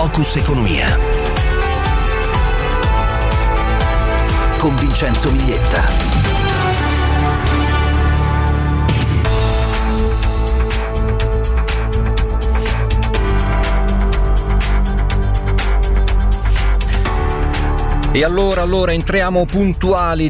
Focus Economia con Vincenzo Miglietta. E allora entriamo puntuali,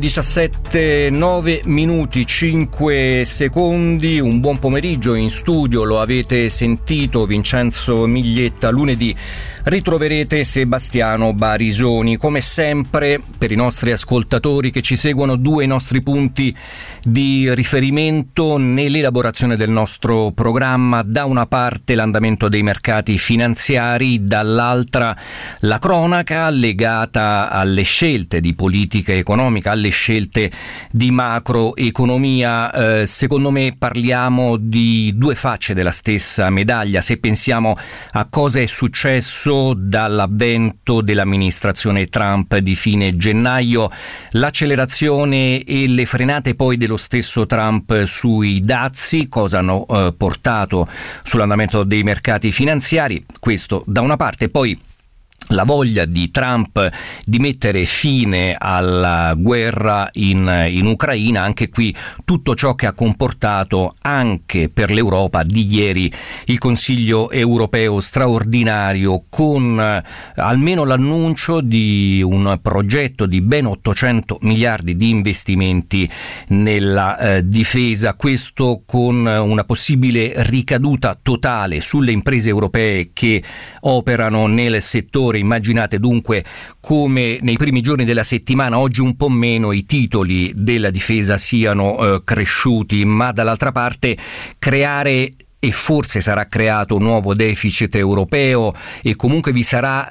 9 minuti 5 secondi, un buon pomeriggio in studio, lo avete sentito, Vincenzo Miglietta. Lunedì ritroverete Sebastiano Barisoni. Come sempre, per i nostri ascoltatori che ci seguono, due nostri punti di riferimento nell'elaborazione del nostro programma: da una parte l'andamento dei mercati finanziari, dall'altra la cronaca legata alle scelte di politica economica, alle scelte di macroeconomia. Secondo me parliamo di due facce della stessa medaglia, se pensiamo a cosa è successo dall'avvento dell'amministrazione Trump di fine gennaio, l'accelerazione e le frenate poi dello stesso Trump sui dazi, cosa hanno portato sull'andamento dei mercati finanziari. Questo da una parte, poi la voglia di Trump di mettere fine alla guerra in Ucraina, anche qui tutto ciò che ha comportato anche per l'Europa di ieri il Consiglio europeo straordinario, con almeno l'annuncio di un progetto di ben 800 miliardi di investimenti nella difesa, questo con una possibile ricaduta totale sulle imprese europee che operano nel settore. Immaginate dunque come nei primi giorni della settimana, oggi un po' meno, i titoli della difesa siano cresciuti, ma dall'altra parte creare, e forse sarà creato, un nuovo deficit europeo, e comunque vi sarà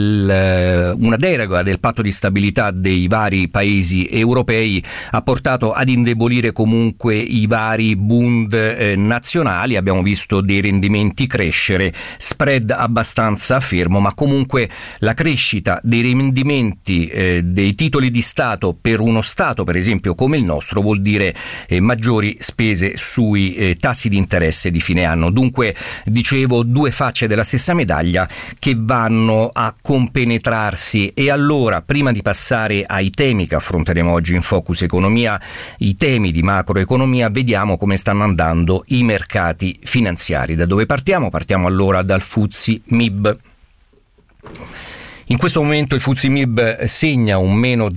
una deroga del patto di stabilità dei vari paesi europei, ha portato ad indebolire comunque i vari Bund nazionali. Abbiamo visto dei rendimenti crescere, spread abbastanza fermo, ma comunque la crescita dei rendimenti dei titoli di Stato per uno Stato, per esempio, come il nostro, vuol dire maggiori spese sui tassi di interesse di fine anno. Dunque, dicevo, due facce della stessa medaglia che vanno a compenetrarsi. E allora, prima di passare ai temi che affronteremo oggi in Focus Economia, i temi di macroeconomia, vediamo come stanno andando i mercati finanziari. Da dove partiamo? Partiamo allora dal FTSE MIB. In questo momento il FTSE MIB segna un meno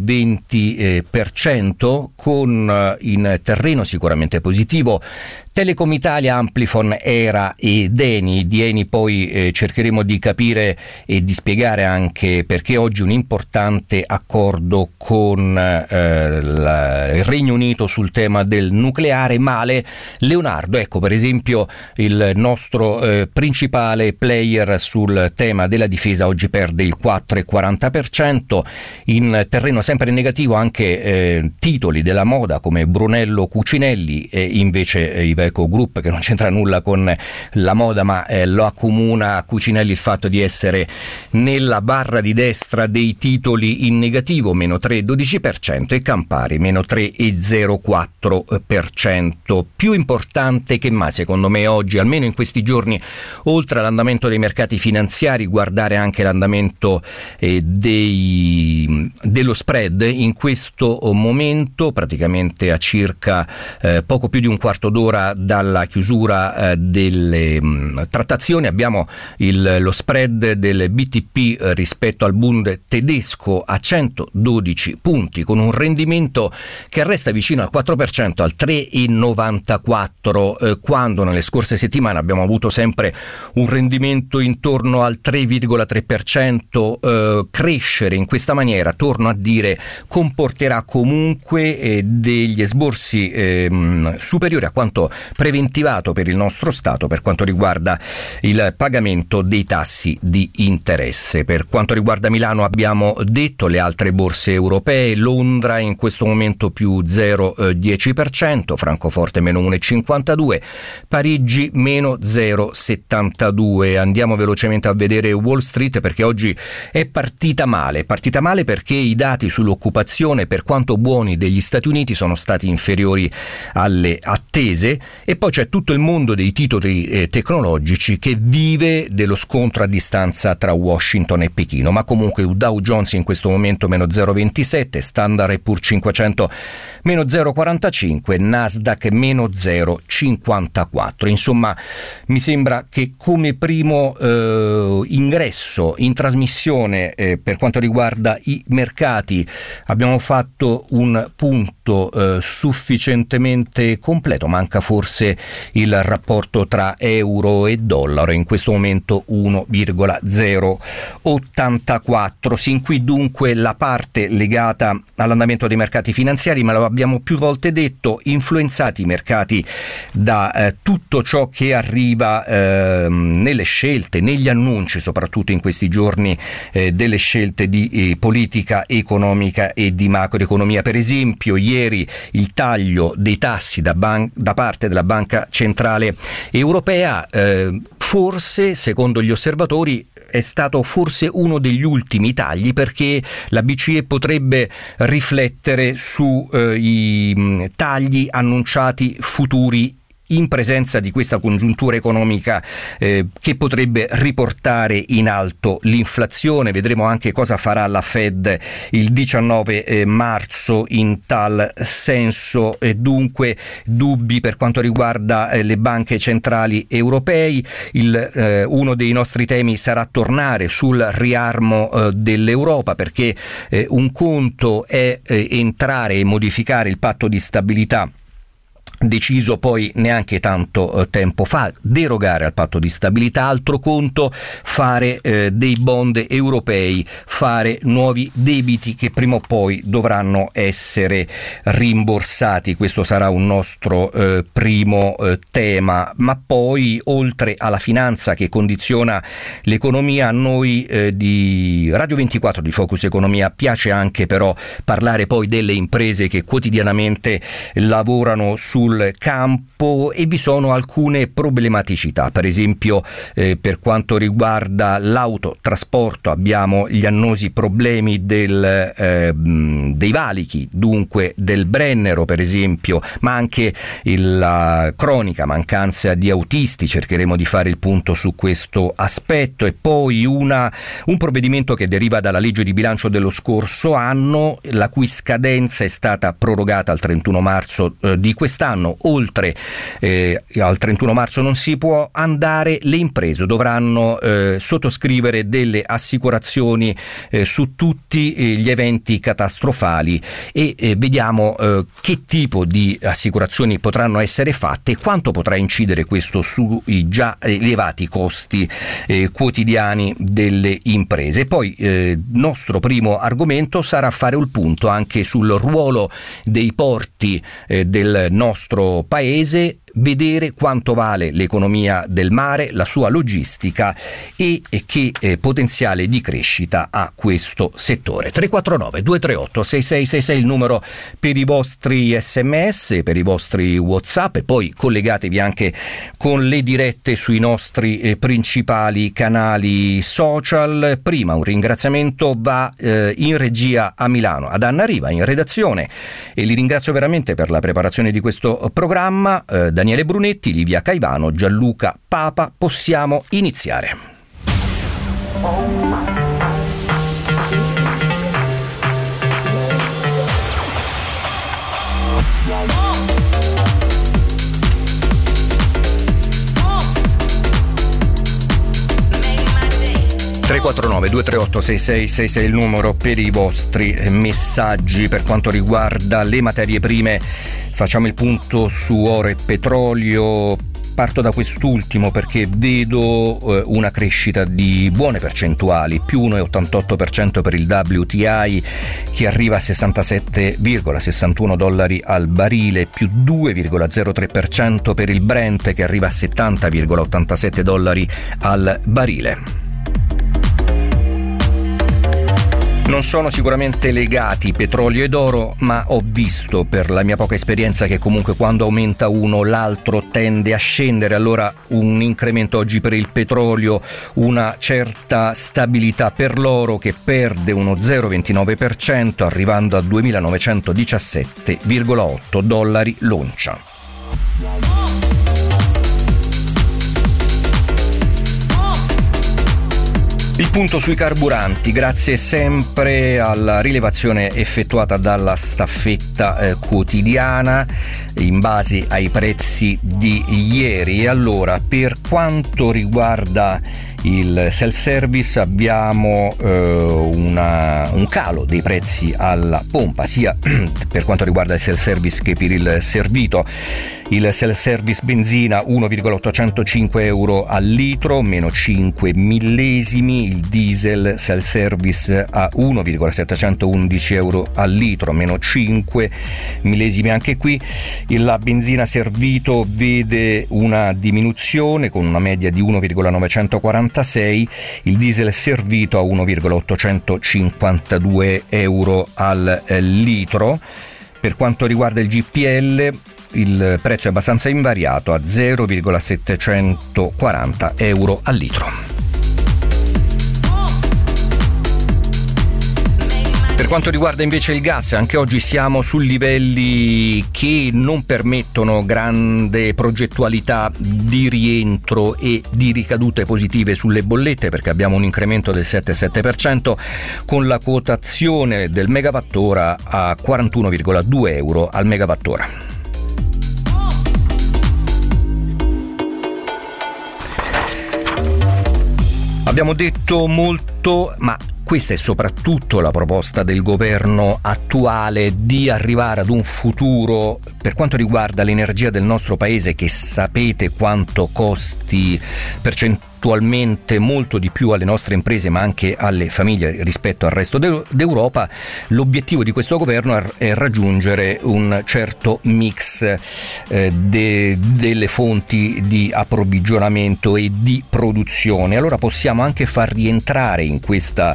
0,20%, con in terreno sicuramente positivo Telecom Italia, Amplifon, Era ed Eni. Di Eni poi cercheremo di capire e di spiegare anche perché oggi un importante accordo con il Regno Unito sul tema del nucleare. Male Leonardo, ecco per esempio il nostro principale player sul tema della difesa, oggi perde il 4,40%. In terreno sempre negativo anche titoli della moda come Brunello Cucinelli e invece Iveco Group, che non c'entra nulla con la moda, ma lo accomuna a Cucinelli il fatto di essere nella barra di destra dei titoli in negativo, meno 3,12%, e Campari meno 3,04%. Più importante che mai secondo me oggi, almeno in questi giorni, oltre all'andamento dei mercati finanziari, guardare anche l'andamento dello spread. In questo momento, praticamente a circa poco più di un quarto d'ora dalla chiusura delle trattazioni, abbiamo lo spread del BTP rispetto al Bund tedesco a 112 punti, con un rendimento che resta vicino al 4%, al 3,94%, quando nelle scorse settimane abbiamo avuto sempre un rendimento intorno al 3,3%. Crescere in questa maniera, torno a dire, comporterà comunque degli esborsi superiori a quanto preventivato per il nostro Stato per quanto riguarda il pagamento dei tassi di interesse. Per quanto riguarda Milano abbiamo detto, le altre borse europee: Londra in questo momento più 0,10%, Francoforte meno 1,52%, Parigi meno 0,72%. Andiamo velocemente a vedere Wall Street, perché oggi è partita male perché i dati sull'occupazione, per quanto buoni, degli Stati Uniti sono stati inferiori alle attese. e poi c'è tutto il mondo dei titoli tecnologici che vive dello scontro a distanza tra Washington e Pechino, ma comunque Dow Jones in questo momento meno 0,27, Standard & Poor's 500 meno 0,45, Nasdaq meno 0,54. Insomma, mi sembra che come primo ingresso in trasmissione per quanto riguarda i mercati abbiamo fatto un punto sufficientemente completo. Manca forse il rapporto tra euro e dollaro, in questo momento 1,084. Sin qui dunque la parte legata all'andamento dei mercati finanziari, ma lo abbiamo più volte detto, influenzati i mercati da tutto ciò che arriva nelle scelte, negli annunci, soprattutto in questi giorni delle scelte di politica economica e di macroeconomia. Per esempio, ieri il taglio dei tassi da parte della Banca Centrale Europea, forse, secondo gli osservatori, è stato forse uno degli ultimi tagli, perché la BCE potrebbe riflettere sui tagli annunciati futuri in presenza di questa congiuntura economica che potrebbe riportare in alto l'inflazione. Vedremo anche cosa farà la Fed il 19 marzo in tal senso, dunque dubbi per quanto riguarda le banche centrali europei. Uno dei nostri temi sarà tornare sul riarmo dell'Europa, perché un conto è entrare e modificare il patto di stabilità deciso poi neanche tanto tempo fa, derogare al patto di stabilità, altro conto fare dei bond europei, fare nuovi debiti che prima o poi dovranno essere rimborsati. Questo sarà un nostro primo tema, ma poi oltre alla finanza che condiziona l'economia, a noi di Radio 24 di Focus Economia piace anche però parlare poi delle imprese che quotidianamente lavorano sul campo, e vi sono alcune problematicità. Per esempio per quanto riguarda l'autotrasporto abbiamo gli annosi problemi dei valichi, dunque del Brennero per esempio, ma anche la cronica mancanza di autisti. Cercheremo di fare il punto su questo aspetto. E poi un provvedimento che deriva dalla legge di bilancio dello scorso anno, la cui scadenza è stata prorogata al 31 marzo di quest'anno. Oltre al 31 marzo non si può andare, le imprese dovranno sottoscrivere delle assicurazioni su tutti gli eventi catastrofali, e vediamo che tipo di assicurazioni potranno essere fatte e quanto potrà incidere questo sui già elevati costi quotidiani delle imprese. Poi nostro primo argomento sarà fare il punto anche sul ruolo dei porti del nostro paese, vedere quanto vale l'economia del mare, la sua logistica e che potenziale di crescita ha questo settore. 349 238 6666 il numero per i vostri sms, per i vostri WhatsApp, e poi collegatevi anche con le dirette sui nostri principali canali social. Prima un ringraziamento va in regia a Milano ad Anna Riva, in redazione, e li ringrazio veramente per la preparazione di questo programma, Daniele Brunetti, Livia Caivano, Gianluca Papa. Possiamo iniziare. (349 238 6666) il numero per i vostri messaggi. Per quanto riguarda le materie prime, facciamo il punto su oro e petrolio. Parto da quest'ultimo perché vedo una crescita di buone percentuali, più 1,88% per il WTI che arriva a $67,61 al barile, più 2,03% per il Brent che arriva a $70,87 al barile. Non sono sicuramente legati petrolio ed oro, ma ho visto per la mia poca esperienza che comunque quando aumenta uno l'altro tende a scendere. Allora un incremento oggi per il petrolio, una certa stabilità per l'oro che perde uno 0,29% arrivando a $2.917,8 l'oncia. Il punto sui carburanti, grazie sempre alla rilevazione effettuata dalla staffetta quotidiana in base ai prezzi di ieri. E allora, per quanto riguarda il self-service abbiamo un calo dei prezzi alla pompa, sia per quanto riguarda il self-service che per il servito. Il self-service benzina 1,805 euro al litro, meno 5 millesimi. Il diesel self-service a 1,711 euro al litro, meno 5 millesimi anche qui. La benzina servito vede una diminuzione con una media di 1,946, il diesel servito a 1,852 euro al litro. Per quanto riguarda il GPL, il prezzo è abbastanza invariato a 0,740 euro al litro. Per quanto riguarda invece il gas, anche oggi siamo su livelli che non permettono grande progettualità di rientro e di ricadute positive sulle bollette, perché abbiamo un incremento del 7,7% con la quotazione del megawattora a 41,2 euro al megawattora. Abbiamo detto molto, ma questa è soprattutto la proposta del governo attuale di arrivare ad un futuro per quanto riguarda l'energia del nostro paese, che sapete quanto costi percentualmente molto di più alle nostre imprese ma anche alle famiglie rispetto al resto d'Europa. L'obiettivo di questo governo è raggiungere un certo mix delle fonti di approvvigionamento e di produzione. Allora possiamo anche far rientrare in questa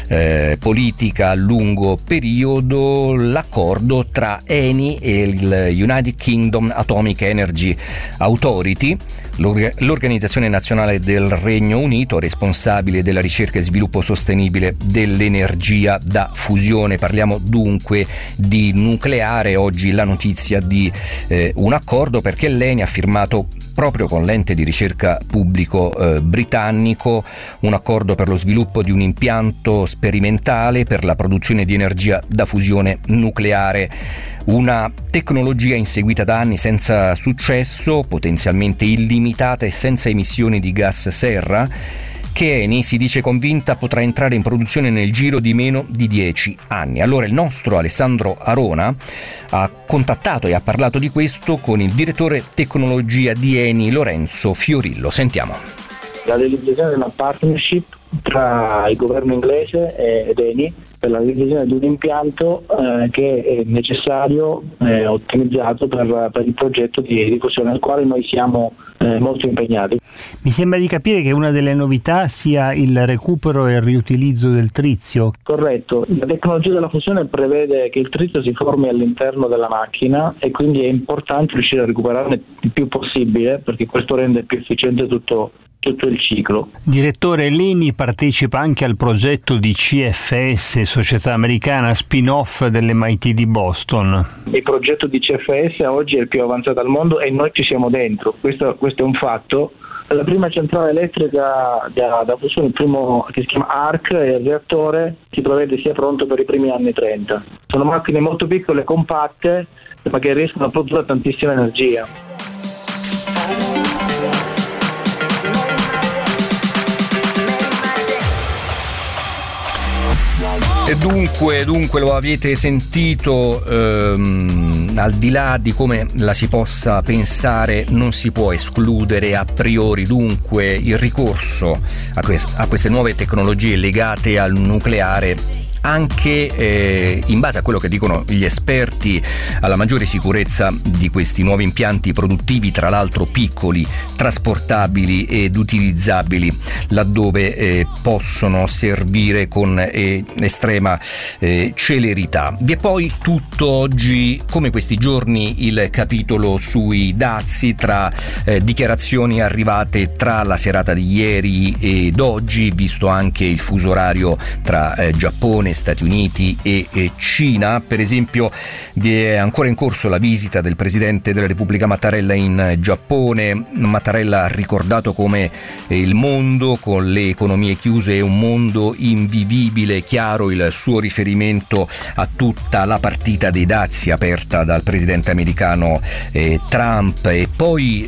politica a lungo periodo l'accordo tra Eni e il United Kingdom Atomic Energy Authority, l'organizzazione nazionale del Regno Unito responsabile della ricerca e sviluppo sostenibile dell'energia da fusione. Parliamo dunque di nucleare. Oggi la notizia di un accordo, perché l'Eni ha firmato proprio con l'ente di ricerca pubblico britannico un accordo per lo sviluppo di un impianto sperimentale per la produzione di energia da fusione nucleare, una tecnologia inseguita da anni senza successo, potenzialmente illimitata e senza emissioni di gas serra, che Eni si dice convinta potrà entrare in produzione nel giro di meno di 10 anni. Allora il nostro Alessandro Arona ha contattato e ha parlato di questo con il direttore tecnologia di Eni, Lorenzo Fiorillo. Sentiamo. La realizzazione di una partnership tra il governo inglese ed Eni per la realizzazione di un impianto che è necessario, ottimizzato per il progetto di fusione al quale noi siamo molto impegnati. Mi sembra di capire che una delle novità sia il recupero e il riutilizzo del trizio. Corretto, la tecnologia della fusione prevede che il trizio si formi all'interno della macchina e quindi è importante riuscire a recuperarne il più possibile, perché questo rende più efficiente tutto il ciclo. Direttore, l'Eni partecipa anche al progetto di CFS, società americana spin-off dell'MIT di Boston. Il progetto di CFS oggi è il più avanzato al mondo e noi ci siamo dentro, questo è un fatto. La prima centrale elettrica da fusione, il primo, che si chiama ARC, e il reattore si prevede sia pronto per i primi anni 30. Sono macchine molto piccole, compatte, ma che riescono a produrre tantissima energia. E dunque lo avete sentito, al di là di come la si possa pensare, non si può escludere a priori dunque il ricorso a queste nuove tecnologie legate al nucleare, anche in base a quello che dicono gli esperti, alla maggiore sicurezza di questi nuovi impianti produttivi, tra l'altro piccoli, trasportabili ed utilizzabili laddove possono servire con estrema celerità. Vi è poi tutto oggi, come questi giorni, il capitolo sui dazi, tra dichiarazioni arrivate tra la serata di ieri ed oggi, visto anche il fuso orario tra Giappone Giappone, Stati Uniti e Cina. Per esempio vi è ancora in corso la visita del Presidente della Repubblica Mattarella in Giappone. Mattarella ha ricordato come il mondo con le economie chiuse è un mondo invivibile, chiaro il suo riferimento a tutta la partita dei dazi aperta dal presidente americano Trump, e poi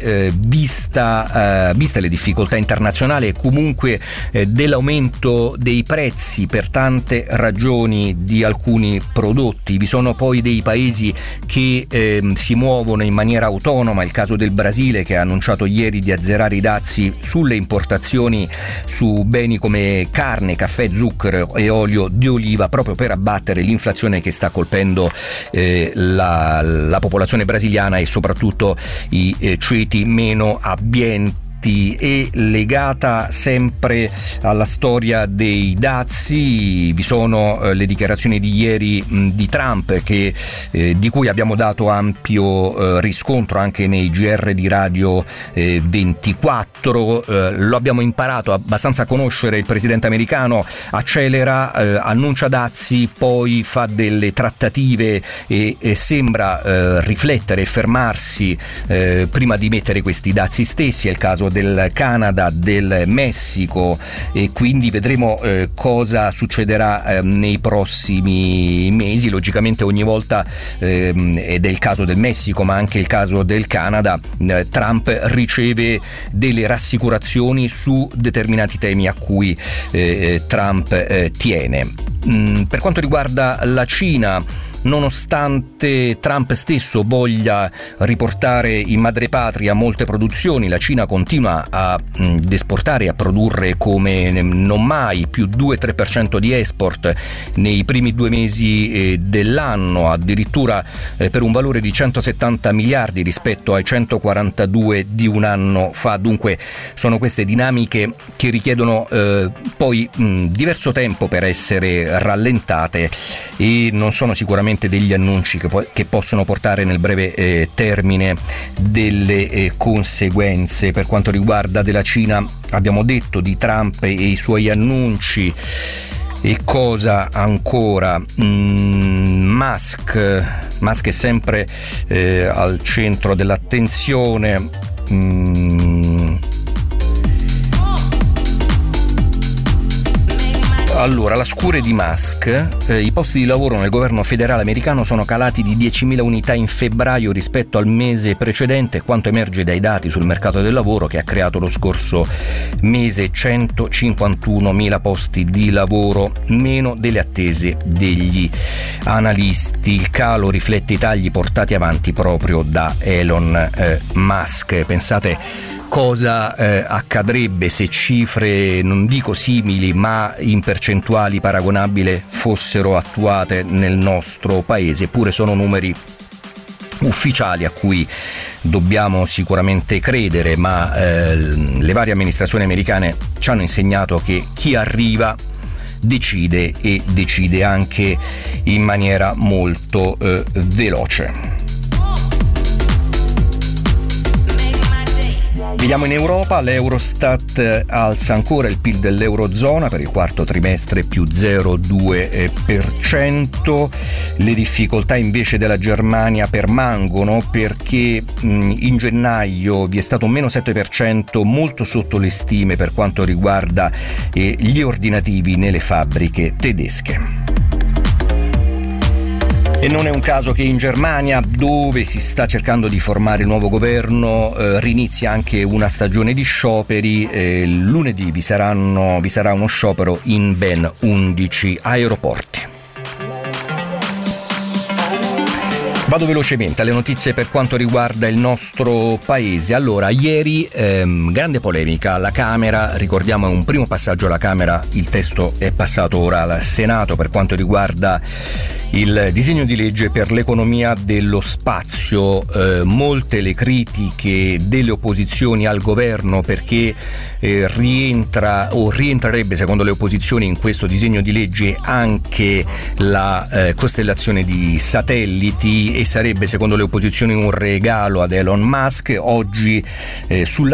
viste le difficoltà internazionali e comunque dell'aumento dei prezzi per tante ragioni di alcuni prodotti. Vi sono poi dei paesi che si muovono in maniera autonoma, il caso del Brasile, che ha annunciato ieri di azzerare i dazi sulle importazioni su beni come carne, caffè, zucchero e olio di oliva, proprio per abbattere l'inflazione che sta colpendo la popolazione brasiliana e soprattutto i ceti meno abbienti. E legata sempre alla storia dei dazi vi sono le dichiarazioni di ieri di Trump, di cui abbiamo dato ampio riscontro anche nei GR di Radio 24. Lo abbiamo imparato abbastanza a conoscere il presidente americano: accelera, annuncia dazi, poi fa delle trattative e sembra riflettere e fermarsi prima di mettere questi dazi stessi. È il caso del Canada, del Messico, e quindi vedremo cosa succederà nei prossimi mesi. Logicamente ogni volta, ed è il caso del Messico ma anche il caso del Canada, Trump riceve delle rassicurazioni su determinati temi a cui Trump tiene. Per quanto riguarda la Cina, nonostante Trump stesso voglia riportare in madrepatria molte produzioni, la Cina continua ad esportare e a produrre come non mai, più 2-3% di export nei primi 2 mesi dell'anno, addirittura per un valore di 170 miliardi rispetto ai 142 di un anno fa. Dunque sono queste dinamiche che richiedono poi diverso tempo per essere rallentate, e non sono sicuramente degli annunci che possono portare nel breve termine delle conseguenze. Per quanto riguarda della Cina abbiamo detto di Trump e i suoi annunci. E cosa ancora? Musk è sempre al centro dell'attenzione. Allora, la scure di Musk: i posti di lavoro nel governo federale americano sono calati di 10.000 unità in febbraio rispetto al mese precedente, quanto emerge dai dati sul mercato del lavoro, che ha creato lo scorso mese 151.000 posti di lavoro, meno delle attese degli analisti. Il calo riflette i tagli portati avanti proprio da Elon Musk. Pensate cosa accadrebbe se cifre, non dico simili, ma in percentuali paragonabili fossero attuate nel nostro paese. Eppure sono numeri ufficiali a cui dobbiamo sicuramente credere, ma le varie amministrazioni americane ci hanno insegnato che chi arriva decide, e decide anche in maniera molto veloce. Vediamo in Europa: l'Eurostat alza ancora il PIL dell'Eurozona per il quarto trimestre più 0,2%. Le difficoltà invece della Germania permangono, perché in gennaio vi è stato un meno 7%, molto sotto le stime per quanto riguarda gli ordinativi nelle fabbriche tedesche. E non è un caso che in Germania, dove si sta cercando di formare il nuovo governo, rinizia anche una stagione di scioperi. Lunedì vi sarà uno sciopero in ben 11 aeroporti. Vado velocemente alle notizie per quanto riguarda il nostro paese. Allora, ieri grande polemica alla Camera, ricordiamo è un primo passaggio alla Camera, il testo è passato ora al Senato per quanto riguarda il disegno di legge per l'economia dello spazio. Molte le critiche delle opposizioni al governo, perché rientrerebbe secondo le opposizioni in questo disegno di legge anche la costellazione di satelliti, e sarebbe secondo le opposizioni un regalo ad Elon Musk. Oggi sulla 7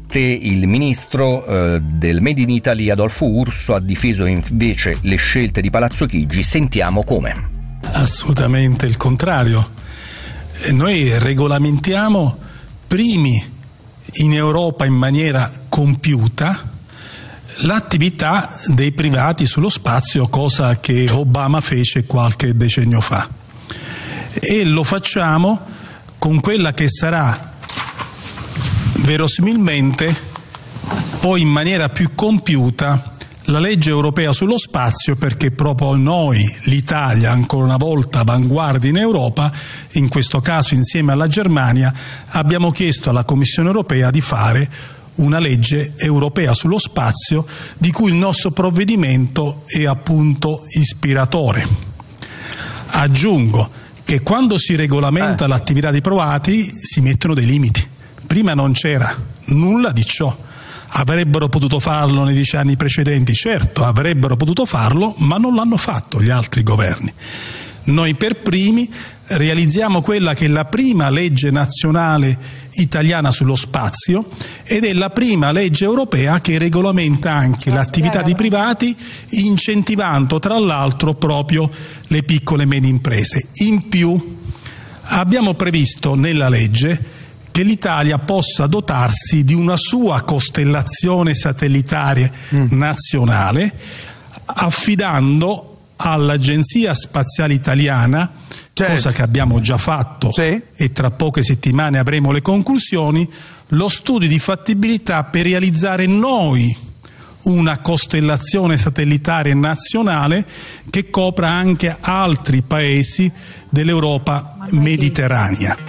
il ministro del Made in Italy Adolfo Urso ha difeso invece le scelte di Palazzo Chigi. Sentiamo come. Assolutamente il contrario. Noi regolamentiamo primi in Europa in maniera compiuta l'attività dei privati sullo spazio, cosa che Obama fece qualche decennio fa, e lo facciamo con quella che sarà verosimilmente poi in maniera più compiuta la legge europea sullo spazio, perché proprio noi, l'Italia, ancora una volta avanguardia in Europa, in questo caso insieme alla Germania, abbiamo chiesto alla Commissione europea di fare una legge europea sullo spazio, di cui il nostro provvedimento è appunto ispiratore. Aggiungo che quando si regolamenta l'attività dei privati si mettono dei limiti. Prima non c'era nulla di ciò. Avrebbero potuto farlo nei 10 anni precedenti, certo, avrebbero potuto farlo, ma non l'hanno fatto gli altri governi. Noi per primi realizziamo quella che è la prima legge nazionale italiana sullo spazio ed è la prima legge europea che regolamenta anche l'attività di privati, incentivando tra l'altro proprio le piccole e medie imprese. In più abbiamo previsto nella legge che l'Italia possa dotarsi di una sua costellazione satellitare nazionale, affidando all'Agenzia Spaziale Italiana, cosa che abbiamo già fatto e tra poche settimane avremo le conclusioni, lo studio di fattibilità per realizzare noi una costellazione satellitare nazionale che copra anche altri paesi dell'Europa mediterranea.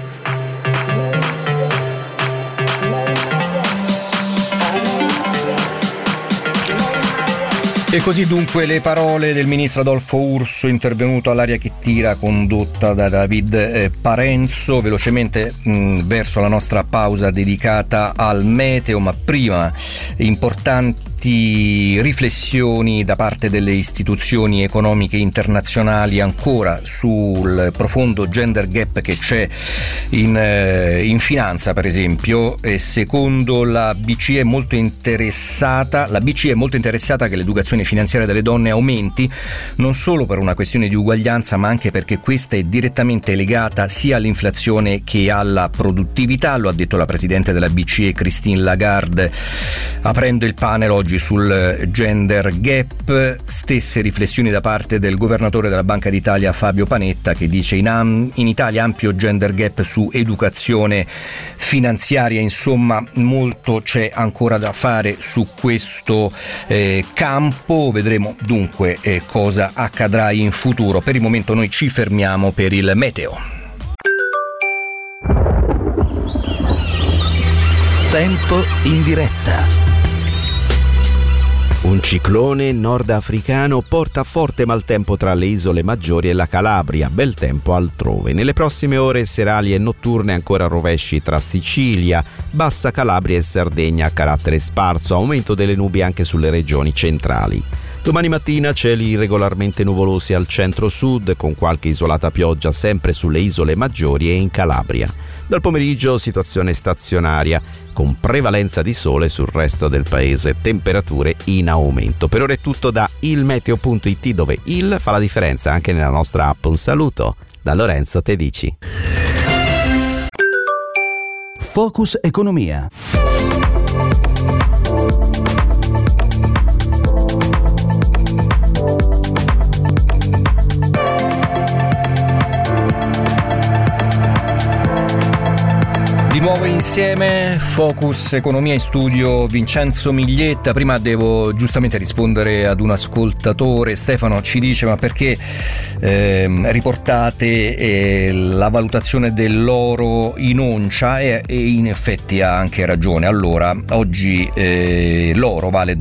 E così dunque le parole del ministro Adolfo Urso, intervenuto all'Aria che tira, condotta da David Parenzo. Velocemente verso la nostra pausa dedicata al meteo, ma prima importanti riflessioni da parte delle istituzioni economiche internazionali ancora sul profondo gender gap che c'è in finanza, per esempio. E secondo la BCE è molto interessata che l'educazione finanziaria delle donne aumenti, non solo per una questione di uguaglianza, ma anche perché questa è direttamente legata sia all'inflazione che alla produttività. Lo ha detto la presidente della BCE Christine Lagarde aprendo il panel oggi sul gender gap. Stesse riflessioni da parte del governatore della Banca d'Italia Fabio Panetta, che dice in Italia ampio gender gap su educazione finanziaria. Insomma, molto c'è ancora da fare su questo campo. Vedremo dunque cosa accadrà in futuro. Per il momento noi ci fermiamo per il meteo. Tempo in diretta. Un ciclone nordafricano porta forte maltempo tra le isole maggiori e la Calabria, bel tempo altrove. Nelle prossime ore serali e notturne ancora rovesci tra Sicilia, Bassa Calabria e Sardegna a carattere sparso, aumento delle nubi anche sulle regioni centrali. Domani mattina cieli irregolarmente nuvolosi al centro-sud, con qualche isolata pioggia sempre sulle isole maggiori e in Calabria. Dal pomeriggio situazione stazionaria, con prevalenza di sole sul resto del paese, temperature in aumento. Per ora è tutto da ilmeteo.it, dove il fa la differenza anche nella nostra app. Un saluto da Lorenzo Tedici. Focus Economia. Di nuovo insieme, Focus Economia, in studio Vincenzo Miglietta. Prima devo giustamente rispondere ad un ascoltatore. Stefano ci dice: ma perché riportate la valutazione dell'oro in oncia? E in effetti ha anche ragione. Allora, oggi l'oro vale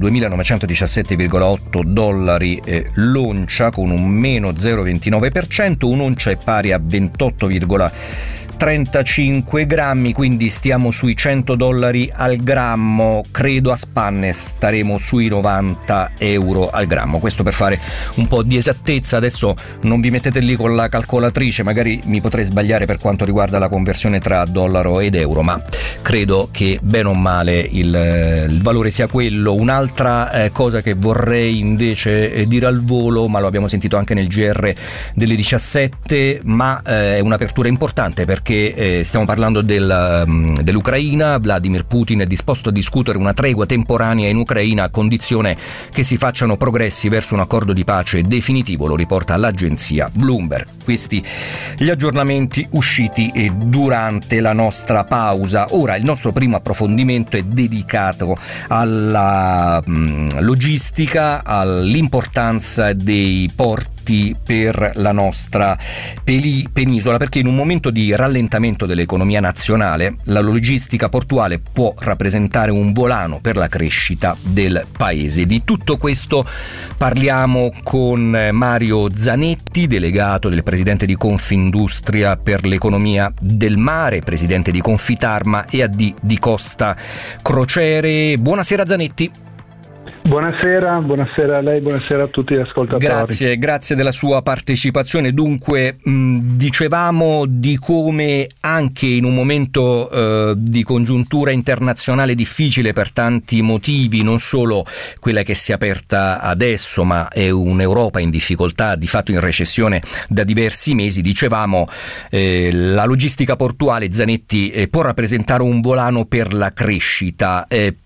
$2.917,8 l'oncia, con un meno 0,29%, un'oncia è pari a 28,4 35 grammi, quindi stiamo sui $100 al grammo. Credo a spanne staremo sui €90 al grammo. Questo per fare un po' di esattezza. Adesso non vi mettete lì con la calcolatrice, magari mi potrei sbagliare per quanto riguarda la conversione tra dollaro ed euro, ma credo che bene o male il valore sia quello. Un'altra cosa che vorrei invece dire al volo, ma lo abbiamo sentito anche nel GR delle 17, ma è un'apertura importante perché stiamo parlando dell'Ucraina. Vladimir Putin è disposto a discutere una tregua temporanea in Ucraina a condizione che si facciano progressi verso un accordo di pace definitivo, lo riporta l'agenzia Bloomberg. Questi gli aggiornamenti usciti durante la nostra pausa. Ora il nostro primo approfondimento è dedicato alla logistica, all'importanza dei porti per la nostra penisola, perché in un momento di rallentamento dell'economia nazionale la logistica portuale può rappresentare un volano per la crescita del paese. Di tutto questo parliamo con Mario Zanetti, delegato del presidente di Confindustria per l'economia del mare, presidente di Confitarma e AD di Costa Crociere. Buonasera Zanetti. Buonasera a lei, buonasera a tutti gli ascoltatori. Grazie della sua partecipazione. Dunque, dicevamo di come anche in un momento di congiuntura internazionale difficile per tanti motivi, non solo quella che si è aperta adesso, ma è un'Europa in difficoltà, di fatto in recessione da diversi mesi, dicevamo la logistica portuale, Zanetti, può rappresentare un volano per la crescita.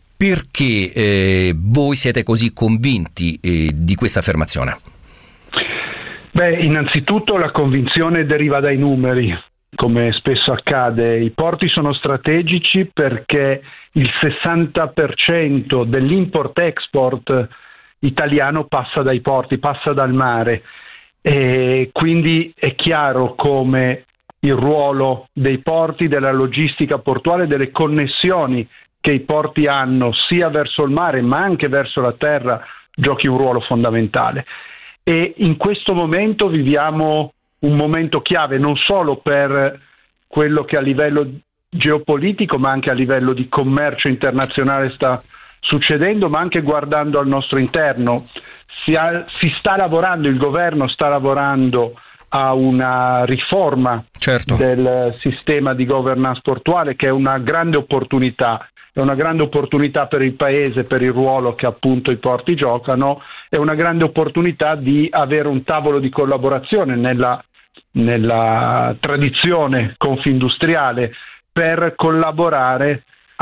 Perché voi siete così convinti di questa affermazione? Innanzitutto la convinzione deriva dai numeri. Come spesso accade, i porti sono strategici perché il 60% dell'import-export italiano passa dai porti, passa dal mare, e quindi è chiaro come il ruolo dei porti, della logistica portuale, delle connessioni che i porti hanno sia verso il mare ma anche verso la terra giochi un ruolo fondamentale. E in questo momento viviamo un momento chiave non solo per quello che a livello geopolitico ma anche a livello di commercio internazionale sta succedendo, ma anche guardando al nostro interno. Si sta lavorando, il governo sta lavorando a una riforma del sistema di governance portuale, che è una grande opportunità. È una grande opportunità per il Paese, per il ruolo che appunto i porti giocano, è una grande opportunità di avere un tavolo di collaborazione nella tradizione confindustriale per collaborare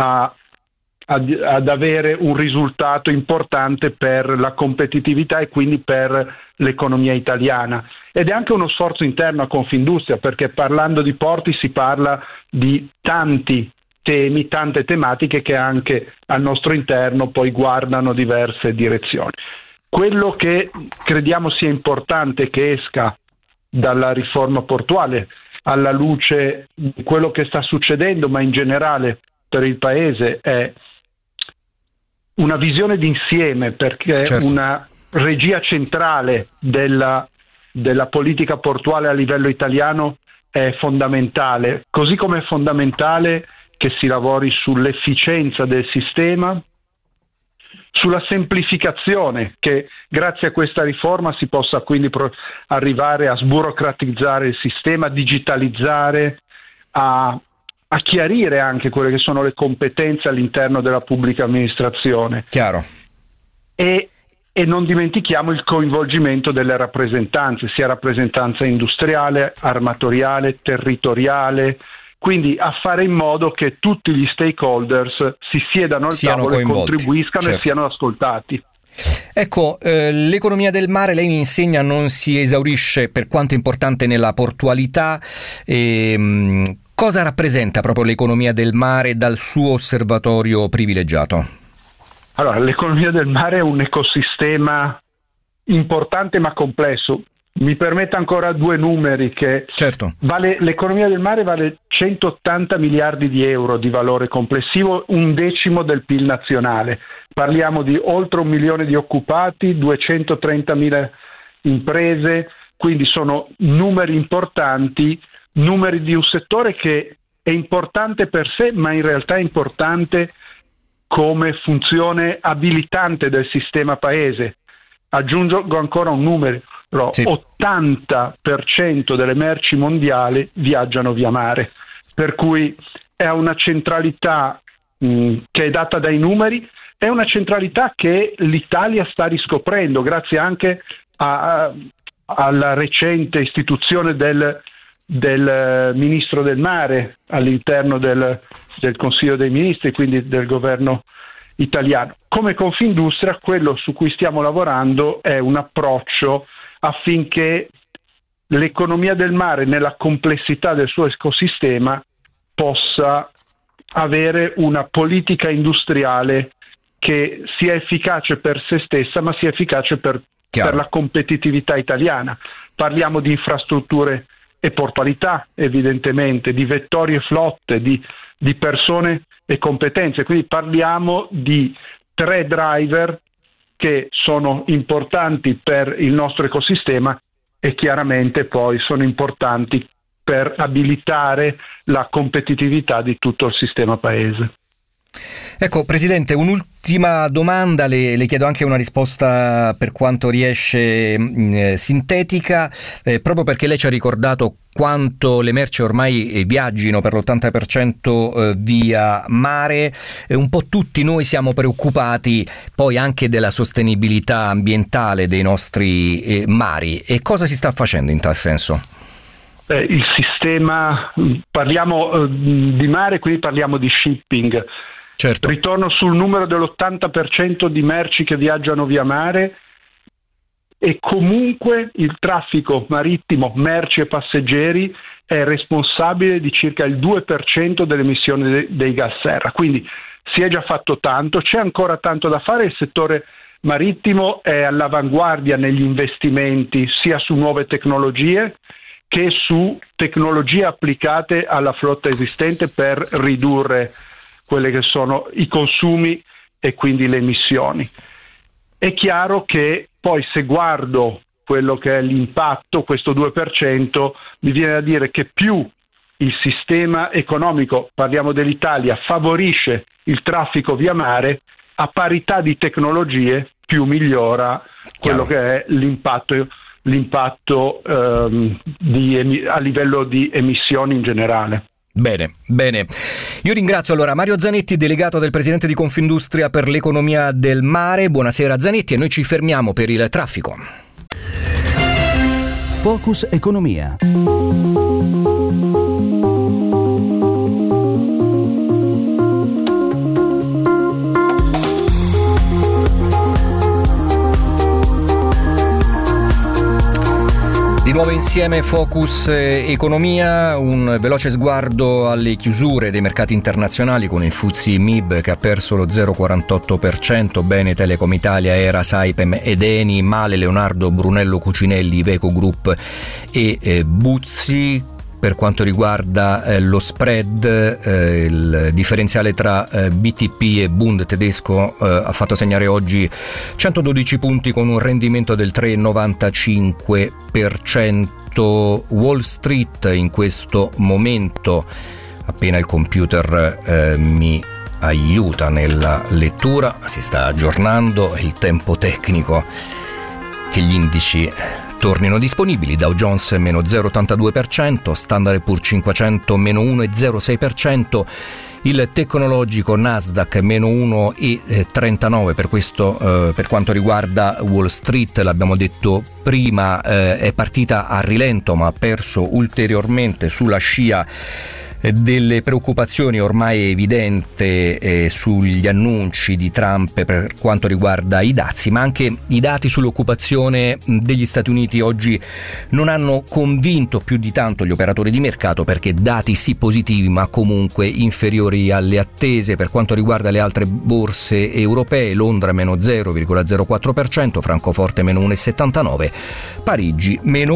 ad avere un risultato importante per la competitività e quindi per l'economia italiana. Ed è anche uno sforzo interno a Confindustria, perché parlando di porti si parla di tanti temi, tante tematiche che anche al nostro interno poi guardano diverse direzioni. Quello che crediamo sia importante che esca dalla riforma portuale, alla luce di quello che sta succedendo, ma in generale per il Paese, è una visione d'insieme, perché una regia centrale della politica portuale a livello italiano è fondamentale, così come è fondamentale che si lavori sull'efficienza del sistema, sulla semplificazione, che grazie a questa riforma si possa quindi arrivare a sburocratizzare il sistema, a digitalizzare, a chiarire anche quelle che sono le competenze all'interno della pubblica amministrazione. Chiaro. E non dimentichiamo il coinvolgimento delle rappresentanze, sia rappresentanza industriale, armatoriale, territoriale, quindi a fare in modo che tutti gli stakeholders si siedano al tavolo e contribuiscano e siano ascoltati. Ecco, l'economia del mare, lei mi insegna, non si esaurisce per quanto importante nella portualità. Cosa rappresenta proprio l'economia del mare dal suo osservatorio privilegiato? Allora, l'economia del mare è un ecosistema importante ma complesso. Mi permetta ancora due numeri che l'economia del mare vale 180 miliardi di euro di valore complessivo, 1/10 del PIL nazionale. Parliamo di oltre 1 milione di occupati, 230.000 imprese, quindi sono numeri importanti numeri di un settore che è importante per sé, ma in realtà è importante come funzione abilitante del sistema paese. Aggiungo ancora un numero, sì. 80% delle merci mondiali viaggiano via mare, per cui è una centralità che è data dai numeri, è una centralità che l'Italia sta riscoprendo grazie anche alla recente istituzione del ministro del mare all'interno del Consiglio dei Ministri, quindi del governo italiano. Come Confindustria, quello su cui stiamo lavorando è un approccio affinché l'economia del mare, nella complessità del suo ecosistema, possa avere una politica industriale che sia efficace per se stessa, ma sia efficace per la competitività italiana. Parliamo di infrastrutture e portualità, evidentemente, di vettori e flotte, di persone e competenze. Quindi parliamo di 3 driver che sono importanti per il nostro ecosistema e chiaramente poi sono importanti per abilitare la competitività di tutto il sistema paese. Ecco, Presidente, un'ultima domanda, le chiedo anche una risposta per quanto riesce sintetica, proprio perché lei ci ha ricordato quanto le merci ormai viaggino per l'80% via mare. Un po' tutti noi siamo preoccupati poi anche della sostenibilità ambientale dei nostri mari, e cosa si sta facendo in tal senso? Il sistema, parliamo di mare, quindi parliamo di shipping. Certo. Ritorno sul numero dell'80% di merci che viaggiano via mare, e comunque il traffico marittimo, merci e passeggeri, è responsabile di circa il 2% delle emissioni dei gas serra. Quindi si è già fatto tanto, c'è ancora tanto da fare. Il settore marittimo è all'avanguardia negli investimenti sia su nuove tecnologie che su tecnologie applicate alla flotta esistente per ridurre quelle che sono i consumi e quindi le emissioni. È chiaro che poi, se guardo quello che è l'impatto, questo 2%, mi viene da dire che più il sistema economico, parliamo dell'Italia, favorisce il traffico via mare, a parità di tecnologie più migliora quello che è l'impatto a livello di emissioni in generale. Bene. Io ringrazio allora Mario Zanetti, delegato del Presidente di Confindustria per l'economia del mare. Buonasera Zanetti, e noi ci fermiamo per il traffico. Focus Economia. Di nuovo insieme Focus Economia, un veloce sguardo alle chiusure dei mercati internazionali con il FTSE MIB che ha perso lo 0,48%, bene Telecom Italia, Era, Saipem ed Eni, male Leonardo, Brunello Cucinelli, Iveco Group e Buzzi. Per quanto riguarda lo spread, il differenziale tra BTP e Bund tedesco ha fatto segnare oggi 112 punti con un rendimento del 3,95%. Wall Street in questo momento, appena il computer mi aiuta nella lettura, si sta aggiornando, il tempo tecnico che gli indici tornino disponibili. Dow Jones meno 0,82%, Standard & Poor's 500 meno 1,06%, il tecnologico Nasdaq meno 1,39%. Per questo, per quanto riguarda Wall Street, l'abbiamo detto prima, è partita a rilento ma ha perso ulteriormente sulla scia delle preoccupazioni ormai evidenti sugli annunci di Trump per quanto riguarda i dazi, ma anche i dati sull'occupazione degli Stati Uniti oggi non hanno convinto più di tanto gli operatori di mercato, perché dati sì positivi ma comunque inferiori alle attese. Per quanto riguarda le altre borse europee, Londra meno 0,04%, Francoforte meno 1,79%, Parigi meno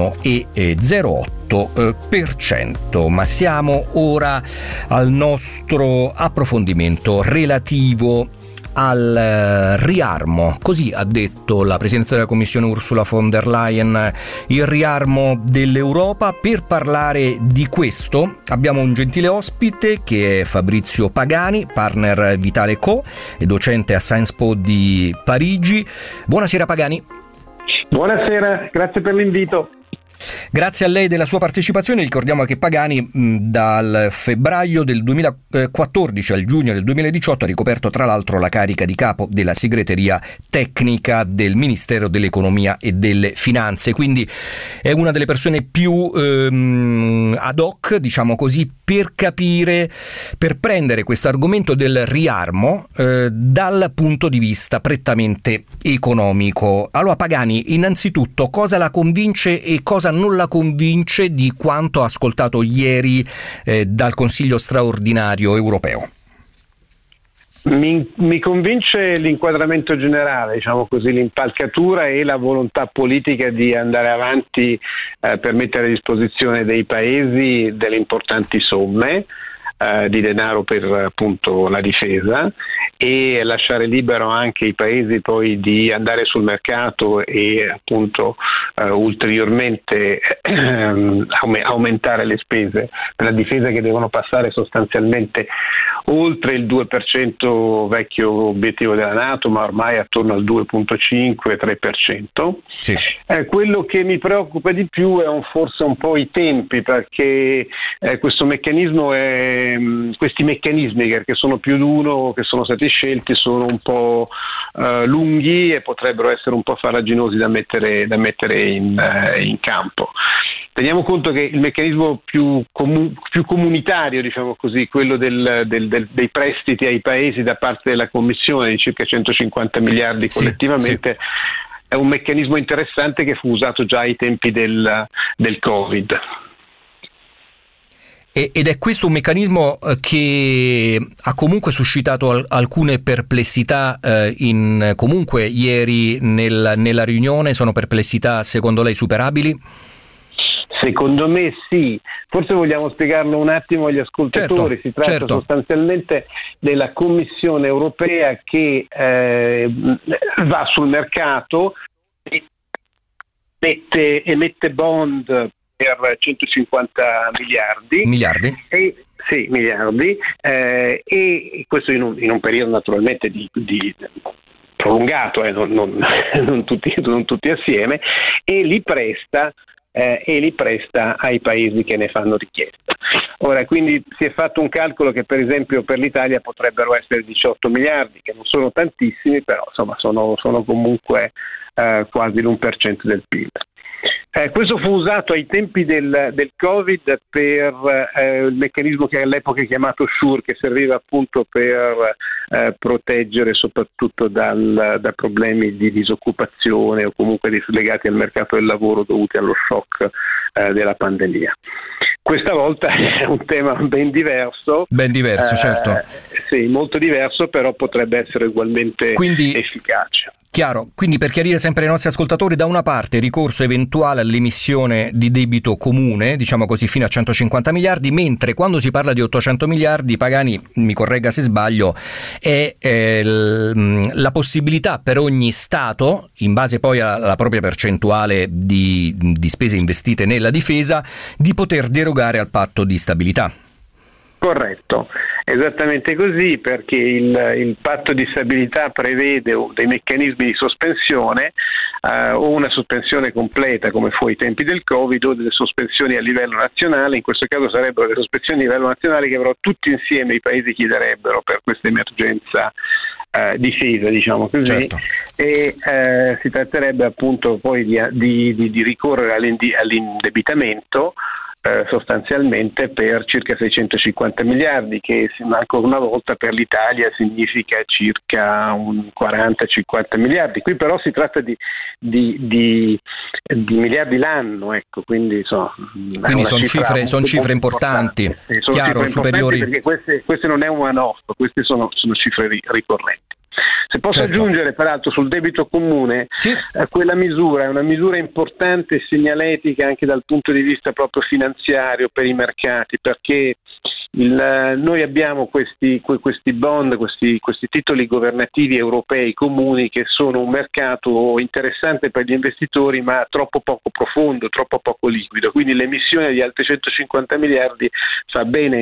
1,08%. Ma siamo ora al nostro approfondimento relativo al riarmo, così ha detto la Presidente della Commissione Ursula von der Leyen, il riarmo dell'Europa. Per parlare di questo abbiamo un gentile ospite che è Fabrizio Pagani, partner Vitale Co e docente a Sciences Po di Parigi. Buonasera Pagani. Buonasera, grazie per l'invito. Grazie a lei della sua partecipazione. Ricordiamo che Pagani dal febbraio del 2014 al giugno del 2018 ha ricoperto tra l'altro la carica di capo della segreteria tecnica del Ministero dell'Economia e delle Finanze, quindi è una delle persone più ad hoc, diciamo così, per capire, per prendere questo argomento del riarmo dal punto di vista prettamente economico. Allora Pagani, innanzitutto cosa la convince e cosa non la convince di quanto ha ascoltato ieri dal Consiglio straordinario europeo? Mi convince l'inquadramento generale, diciamo così, l'impalcatura e la volontà politica di andare avanti per mettere a disposizione dei paesi delle importanti somme di denaro per appunto la difesa e lasciare libero anche i paesi poi di andare sul mercato e appunto ulteriormente aumentare le spese per la difesa, che devono passare sostanzialmente oltre il 2% vecchio obiettivo della NATO, ma ormai attorno al 2,5-3%. Sì. Quello che mi preoccupa di più è forse un po' i tempi, perché questi meccanismi, che sono più di uno, che sono stati scelti, sono un po' lunghi e potrebbero essere un po' farraginosi da mettere in campo. Teniamo conto che il meccanismo più comunitario, diciamo così, quello dei prestiti ai paesi da parte della Commissione di circa 150 miliardi collettivamente, sì. È un meccanismo interessante che fu usato già ai tempi del Covid. Ed è questo un meccanismo che ha comunque suscitato alcune perplessità comunque ieri nella riunione. Sono perplessità secondo lei superabili? Secondo me sì, forse vogliamo spiegarlo un attimo agli ascoltatori. Si tratta sostanzialmente della Commissione europea che va sul mercato e emette bond per 150 miliardi. E questo in un periodo naturalmente di prolungato, non tutti assieme, e li presta ai paesi che ne fanno richiesta. Ora, quindi si è fatto un calcolo che per esempio per l'Italia potrebbero essere 18 miliardi, che non sono tantissimi, però insomma sono comunque quasi l'1% del PIL. Questo fu usato ai tempi del Covid per il meccanismo che all'epoca è chiamato SURE, che serviva appunto per proteggere soprattutto da problemi di disoccupazione o comunque legati al mercato del lavoro dovuti allo shock della pandemia. Questa volta è un tema ben diverso. Ben diverso, certo. Sì, molto diverso, però potrebbe essere ugualmente efficace. Chiaro, quindi per chiarire sempre ai nostri ascoltatori, da una parte ricorso eventuale all'emissione di debito comune, diciamo così, fino a 150 miliardi, mentre quando si parla di 800 miliardi, Pagani mi corregga se sbaglio, è la possibilità per ogni Stato, in base poi alla propria percentuale di spese investite nella difesa, di poter derogare al patto di stabilità. Corretto, esattamente così, perché il patto di stabilità prevede dei meccanismi di sospensione o una sospensione completa come fu ai tempi del Covid, o delle sospensioni a livello nazionale. In questo caso sarebbero le sospensioni a livello nazionale che però tutti insieme i paesi chiederebbero per questa emergenza difesa, diciamo così, certo. E si tratterebbe appunto poi di ricorrere all'indebitamento sostanzialmente per circa 650 miliardi, che ancora una volta per l'Italia significa circa un 40-50 miliardi. Qui però si tratta di miliardi l'anno, ecco, quindi sono cifre importanti, chiaro, superiori, perché queste non è un one-off, queste sono cifre ricorrenti. Se posso aggiungere peraltro sul debito comune, quella misura è una misura importante e segnaletica anche dal punto di vista proprio finanziario per i mercati, perché Noi abbiamo questi bond, questi titoli governativi europei comuni che sono un mercato interessante per gli investitori ma troppo poco profondo, troppo poco liquido, quindi l'emissione di altri 150 miliardi fa bene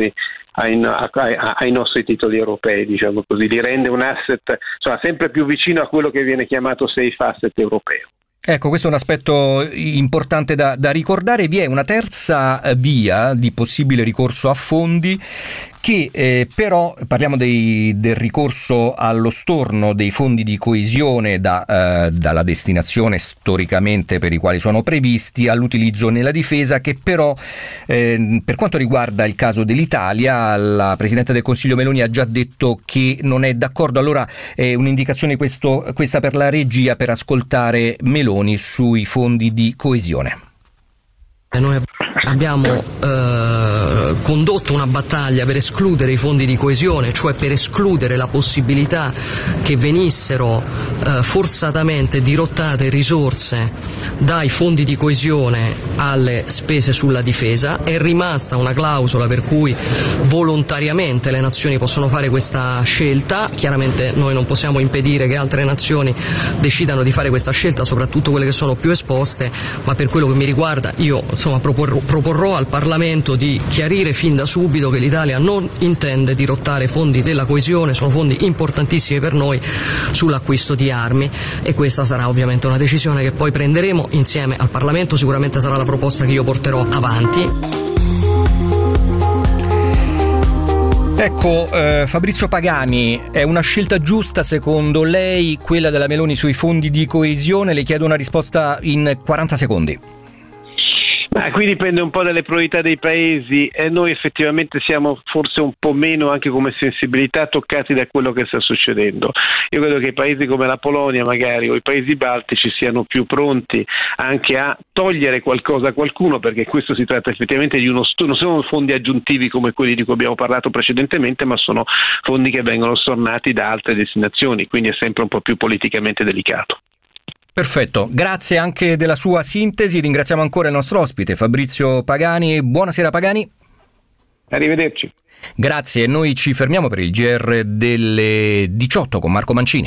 ai nostri titoli europei, diciamo così, li rende un asset sempre più vicino a quello che viene chiamato safe asset europeo. Ecco, questo è un aspetto importante da ricordare. Vi è una terza via di possibile ricorso a fondi che però parliamo del ricorso allo storno dei fondi di coesione dalla destinazione storicamente per i quali sono previsti all'utilizzo nella difesa, che però per quanto riguarda il caso dell'Italia la Presidente del Consiglio Meloni ha già detto che non è d'accordo. Allora è un'indicazione questa per la regia per ascoltare Meloni sui fondi di coesione. Noi abbiamo condotto una battaglia per escludere i fondi di coesione, cioè per escludere la possibilità che venissero forzatamente dirottate risorse dai fondi di coesione alle spese sulla difesa. È rimasta una clausola per cui volontariamente le nazioni possono fare questa scelta. Chiaramente noi non possiamo impedire che altre nazioni decidano di fare questa scelta, soprattutto quelle che sono più esposte, ma per quello che mi riguarda io proporrò al Parlamento di chiarire fin da subito che l'Italia non intende dirottare fondi della coesione, sono fondi importantissimi per noi sull'acquisto di armi, e questa sarà ovviamente una decisione che poi prenderemo insieme al Parlamento. Sicuramente sarà la proposta che io porterò avanti. Ecco, Fabrizio Pagani, è una scelta giusta secondo lei quella della Meloni sui fondi di coesione? Le chiedo una risposta in 40 secondi. Qui dipende un po' dalle priorità dei paesi e noi effettivamente siamo forse un po' meno, anche come sensibilità, toccati da quello che sta succedendo. Io credo che i paesi come la Polonia magari o i paesi baltici siano più pronti anche a togliere qualcosa a qualcuno, perché questo si tratta effettivamente di non sono fondi aggiuntivi come quelli di cui abbiamo parlato precedentemente, ma sono fondi che vengono stornati da altre destinazioni, quindi è sempre un po' più politicamente delicato. Perfetto, grazie anche della sua sintesi. Ringraziamo ancora il nostro ospite Fabrizio Pagani. Buonasera Pagani. Arrivederci. Grazie, noi ci fermiamo per il GR delle 18 con Marco Mancini.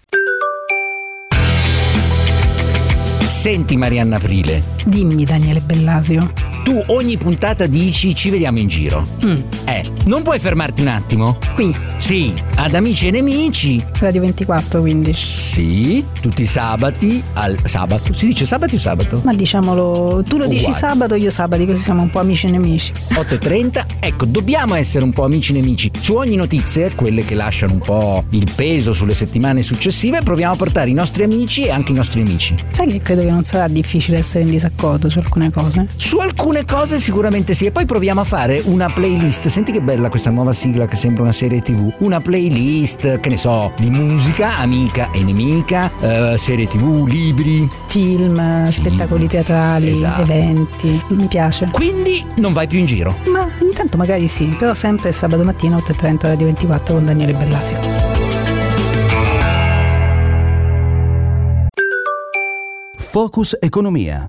Senti Marianna Aprile. Dimmi Daniele Bellasio. Tu ogni puntata dici ci vediamo in giro. Non puoi fermarti un attimo? Qui? Sì, ad Amici e Nemici. Radio 24 quindi. Sì, tutti i sabati al sabato. Si dice sabati o sabato? Ma diciamolo, tu lo dici sabato, io sabati, così siamo un po' amici e nemici. 8:30, ecco, dobbiamo essere un po' amici e nemici. Su ogni notizia, quelle che lasciano un po' il peso sulle settimane successive, proviamo a portare i nostri amici e anche i nostri amici. Sai che credo che non sarà difficile essere in disaccordo su alcune cose? Su alcune cose sicuramente sì, e poi proviamo a fare una playlist. Senti che bella questa nuova sigla che sembra una serie TV. Una playlist, che ne so, di musica, amica e nemica, serie TV, libri, film, sì, spettacoli teatrali, esatto, eventi. Mi piace. Quindi non vai più in giro? Ma ogni tanto magari sì, però sempre sabato mattina 8:30 Radio 24 con Daniele Bellasio. Focus Economia.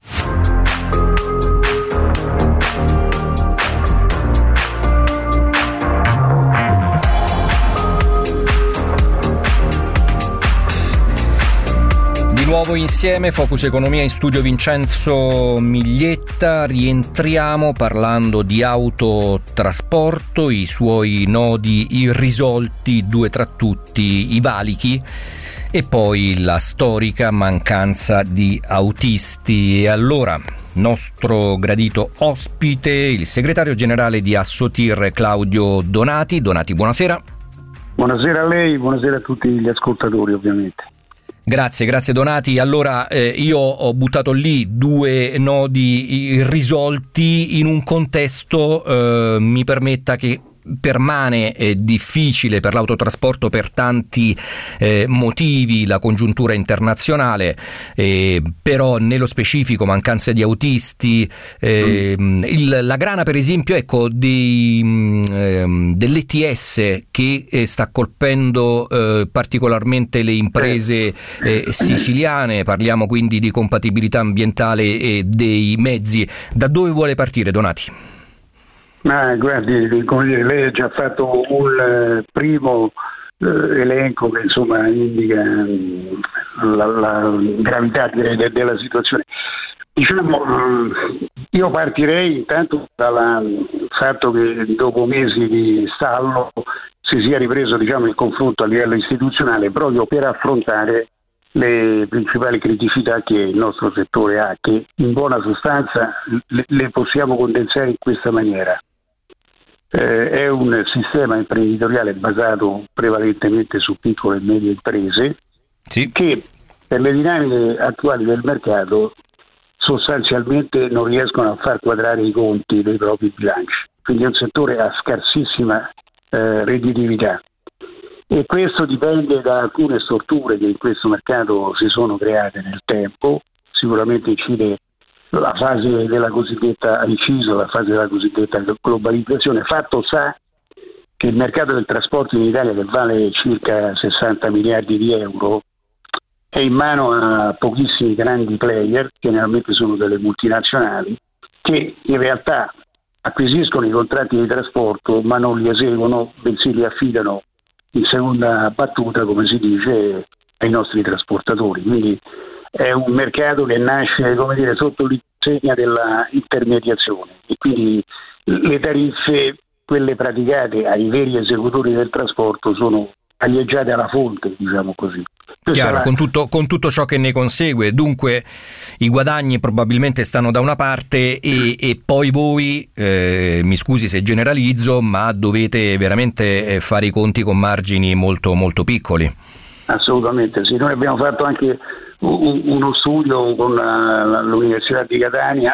Di nuovo insieme, Focus Economia, in studio Vincenzo Miglietta. Rientriamo parlando di autotrasporto, i suoi nodi irrisolti, due tra tutti, i valichi, e poi la storica mancanza di autisti. E allora, nostro gradito ospite, il segretario generale di Assotir, Claudio Donati. Donati, buonasera. Buonasera a lei, buonasera a tutti gli ascoltatori ovviamente. Grazie Donati. Allora io ho buttato lì due nodi irrisolti in un contesto, mi permetta, che permane difficile per l'autotrasporto per tanti motivi, la congiuntura internazionale, però nello specifico mancanza di autisti, la grana per esempio, ecco, dell'ETS che sta colpendo particolarmente le imprese siciliane. Parliamo quindi di compatibilità ambientale e dei mezzi. Da dove vuole partire Donati? Ma guardi, come dire, lei ha già fatto un primo elenco che insomma indica la gravità, direi, della situazione. Diciamo, io partirei intanto dal fatto che dopo mesi di stallo si sia ripreso, diciamo, il confronto a livello istituzionale proprio per affrontare le principali criticità che il nostro settore ha, che in buona sostanza le possiamo condensare in questa maniera. È un sistema imprenditoriale basato prevalentemente su piccole e medie imprese, sì, che per le dinamiche attuali del mercato sostanzialmente non riescono a far quadrare i conti dei propri bilanci. Quindi è un settore a scarsissima redditività, e questo dipende da alcune storture che in questo mercato si sono create nel tempo. Sicuramente incide la fase della cosiddetta la fase della cosiddetta globalizzazione. Fatto sta che il mercato del trasporto in Italia, che vale circa 60 miliardi di euro, è in mano a pochissimi grandi player, generalmente sono delle multinazionali, che in realtà acquisiscono i contratti di trasporto ma non li eseguono, bensì li affidano in seconda battuta, come si dice, ai nostri trasportatori. Quindi è un mercato che nasce, come dire, sotto l'insegna della intermediazione, e quindi le tariffe, quelle praticate ai veri esecutori del trasporto, sono taglieggiate alla fonte, diciamo così. Chiaro, con tutto ciò che ne consegue. Dunque i guadagni probabilmente stanno da una parte e poi voi, mi scusi se generalizzo, ma dovete veramente fare i conti con margini molto molto piccoli. Assolutamente sì, noi abbiamo fatto anche uno studio con l'Università di Catania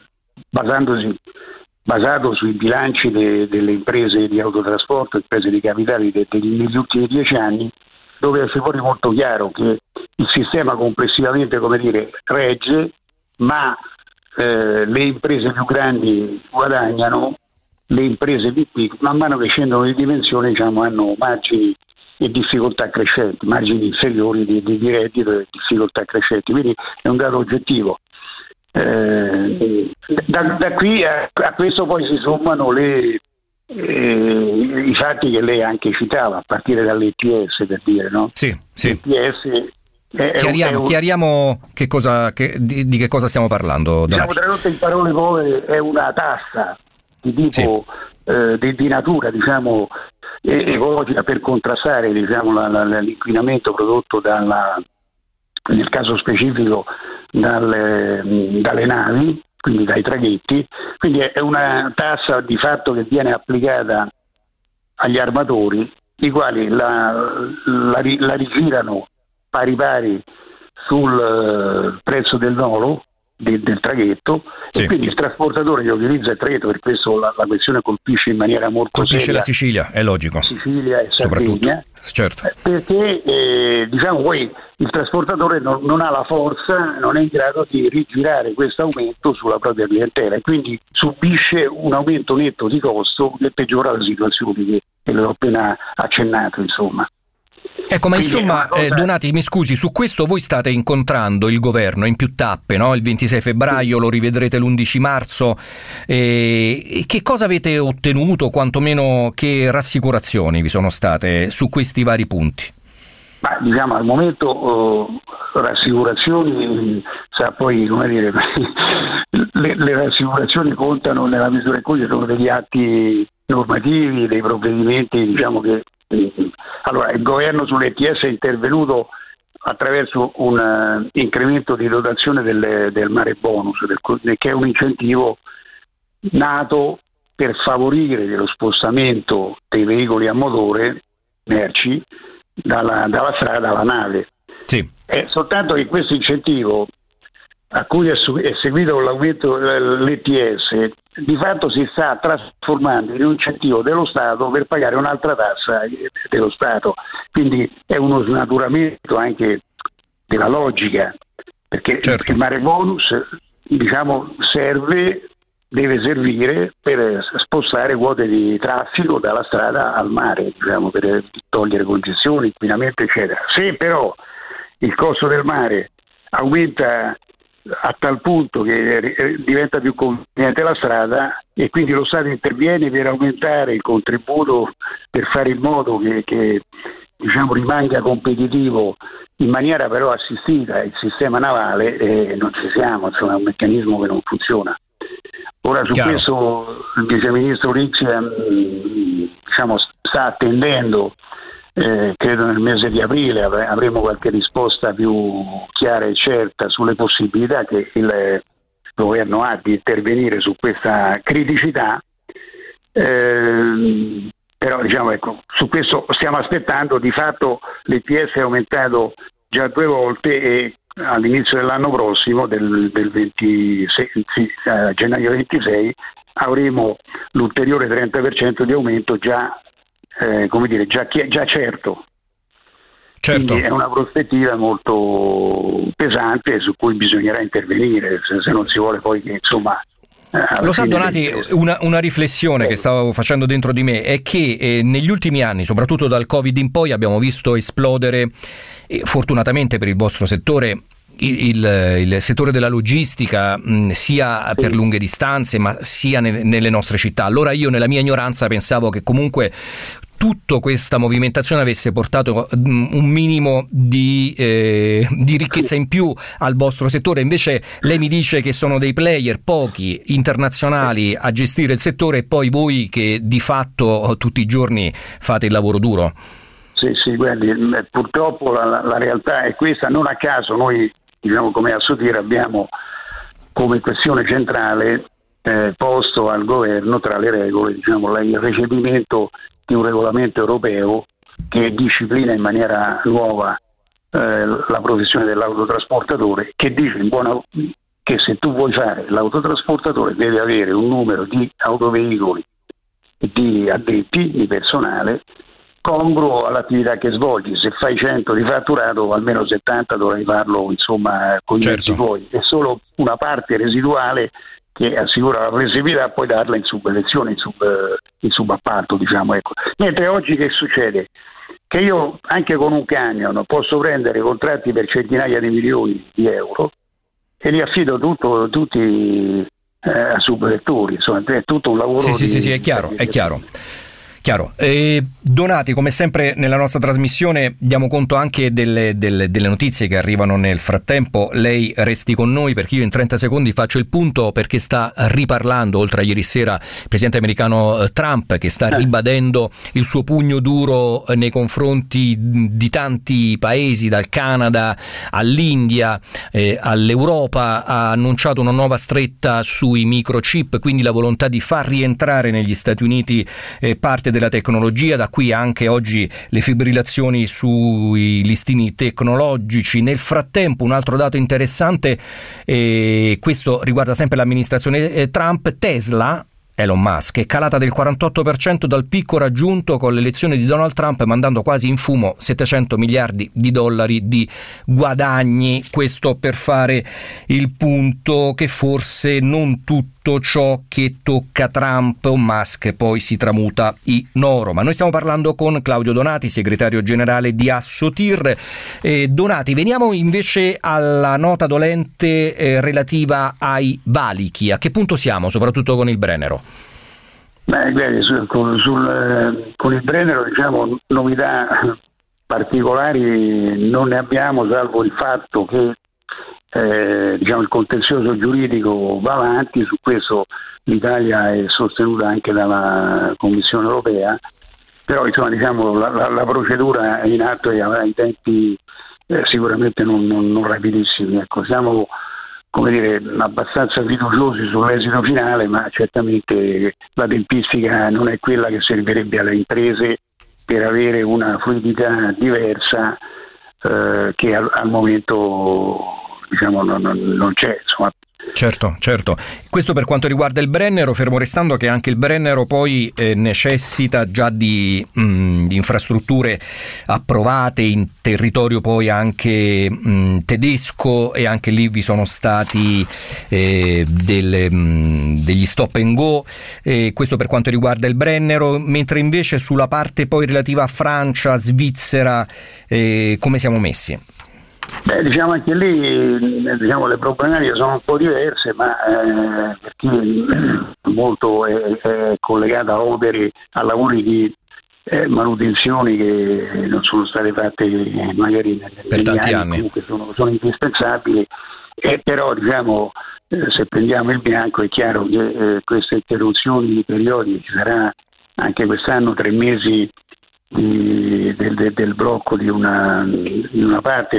basato sui bilanci delle imprese di autotrasporto, imprese di capitali negli ultimi 10 anni, dove si fuori molto chiaro che il sistema complessivamente, come dire, regge, ma le imprese più grandi guadagnano, le imprese più piccole, man mano che scendono di dimensione, diciamo, hanno margini e difficoltà crescenti, margini inferiori di reddito e difficoltà crescenti. Quindi è un dato oggettivo. Da qui a questo poi si sommano i fatti che lei anche citava, a partire dall'ETS, per dire, no? Sì. L'ETS chiariamo di che cosa stiamo parlando. Diciamo, tradotto in parole povere, è una tassa di tipo di natura, diciamo, ecologica, per contrastare, diciamo, l'inquinamento prodotto nel caso specifico dalle navi, quindi dai traghetti. Quindi è una tassa di fatto che viene applicata agli armatori, i quali la rigirano pari sul prezzo del nolo del traghetto, sì. E quindi il trasportatore che utilizza il traghetto, per questo la questione colpisce in maniera molto seria la Sicilia, è logico, Sicilia e Sardegna, certo, perché diciamo poi il trasportatore non ha la forza, non è in grado di rigirare questo aumento sulla propria clientela, e quindi subisce un aumento netto di costo che peggiora la situazione che le ho appena accennato, insomma. Ecco, ma insomma, Donati, mi scusi, su questo voi state incontrando il governo in più tappe, no? Il 26 febbraio, lo rivedrete l'11 marzo. E che cosa avete ottenuto, quantomeno che rassicurazioni vi sono state su questi vari punti? Ma diciamo al momento rassicurazioni, sa poi come dire, le rassicurazioni contano nella misura in cui ci sono degli atti normativi, dei provvedimenti, diciamo che allora il governo sull'ETS è intervenuto attraverso un incremento di dotazione del Mare Bonus, che è un incentivo nato per favorire lo spostamento dei veicoli a motore, merci, dalla strada alla nave. Sì. Soltanto che questo incentivo, a cui è seguito l'aumento dell'ETS, di fatto si sta trasformando in un incentivo dello Stato per pagare un'altra tassa dello Stato. Quindi è uno snaturamento anche della logica, perché certo, il Mare Bonus, diciamo, deve servire per spostare quote di traffico dalla strada al mare, diciamo, per togliere congestioni, inquinamento, eccetera. Se però il costo del mare aumenta a tal punto che diventa più conveniente la strada, e quindi lo Stato interviene per aumentare il contributo, per fare in modo che diciamo rimanga competitivo in maniera però assistita il sistema navale, e non ci siamo, insomma è un meccanismo che non funziona. Ora su questo il viceministro Ricci diciamo, sta attendendo, credo nel mese di aprile avremo qualche risposta più chiara e certa sulle possibilità che il governo ha di intervenire su questa criticità, però diciamo, ecco, su questo stiamo aspettando. Di fatto l'ETS è aumentato già 2 volte e all'inizio dell'anno prossimo, del 26, gennaio 26, avremo l'ulteriore 30% di aumento già certo. Quindi è una prospettiva molto pesante su cui bisognerà intervenire se non si vuole poi che insomma. Lo sa Donati, una riflessione che stavo facendo dentro di me è che negli ultimi anni, soprattutto dal Covid in poi, abbiamo visto esplodere, fortunatamente per il vostro settore, il settore della logistica, sia per lunghe distanze ma sia nelle nostre città. Allora io nella mia ignoranza pensavo che comunque tutta questa movimentazione avesse portato un minimo di ricchezza in più al vostro settore. Invece lei mi dice che sono dei player, pochi, internazionali, a gestire il settore, e poi voi che di fatto tutti i giorni fate il lavoro duro. Sì, guardi, purtroppo la realtà è questa. Non a caso noi, diciamo, come Assotir abbiamo come questione centrale posto al governo tra le regole, diciamo, il recepimento di un regolamento europeo che disciplina in maniera nuova la professione dell'autotrasportatore, che dice che se tu vuoi fare l'autotrasportatore devi avere un numero di autoveicoli, di addetti, di personale congruo all'attività che svolgi. Se fai 100 di fatturato, almeno 70 dovrai farlo insomma con i mezzi tuoi, e solo una parte residuale che assicura la flessibilità puoi darla in subvenzione, in subappalto, diciamo, ecco. Mentre oggi che succede? Che io anche con un camion posso prendere contratti per centinaia di milioni di euro e li affido tutti a subvettori, insomma è tutto un lavoro. Sì, è chiaro. Donati, come sempre nella nostra trasmissione diamo conto anche delle notizie che arrivano nel frattempo. Lei resti con noi perché io in 30 secondi faccio il punto, perché sta riparlando, oltre a ieri sera, il presidente americano Trump, che sta ribadendo il suo pugno duro nei confronti di tanti paesi, dal Canada all'India, all'Europa. Ha annunciato una nuova stretta sui microchip, quindi la volontà di far rientrare negli Stati Uniti parte della tecnologia. Da qui anche oggi le fibrillazioni sui listini tecnologici. Nel frattempo un altro dato interessante, questo riguarda sempre l'amministrazione Trump: Tesla, Elon Musk, è calata del 48% dal picco raggiunto con l'elezione di Donald Trump, mandando quasi in fumo $700 miliardi di guadagni. Questo per fare il punto che forse non tutto ciò che tocca Trump o Musk poi si tramuta in oro. Ma noi stiamo parlando con Claudio Donati, segretario generale di Assotir. Donati, veniamo invece alla nota dolente relativa ai valichi. A che punto siamo, soprattutto con il Brennero? Con il Brennero, diciamo, novità particolari non ne abbiamo, salvo il fatto che diciamo il contenzioso giuridico va avanti. Su questo l'Italia è sostenuta anche dalla Commissione europea, però insomma, diciamo, la procedura è in atto e avrà i tempi sicuramente non rapidissimi. Ecco, siamo, come dire, abbastanza fiduciosi sull'esito finale, ma certamente la tempistica non è quella che servirebbe alle imprese per avere una fluidità diversa che al momento, diciamo, non c'è, insomma. Certo. Questo per quanto riguarda il Brennero, fermo restando che anche il Brennero poi necessita già di infrastrutture approvate in territorio poi anche tedesco, e anche lì vi sono stati degli stop and go. Questo per quanto riguarda il Brennero, mentre invece sulla parte poi relativa a Francia, Svizzera, come siamo messi? Diciamo anche lì le problematiche sono un po' diverse, ma perché molto è collegata a opere, a lavori di manutenzioni che non sono state fatte magari per tanti anni. Comunque sono indispensabili, però se prendiamo il bianco è chiaro che queste interruzioni periodiche, ci sarà anche quest'anno 3 mesi del blocco di una parte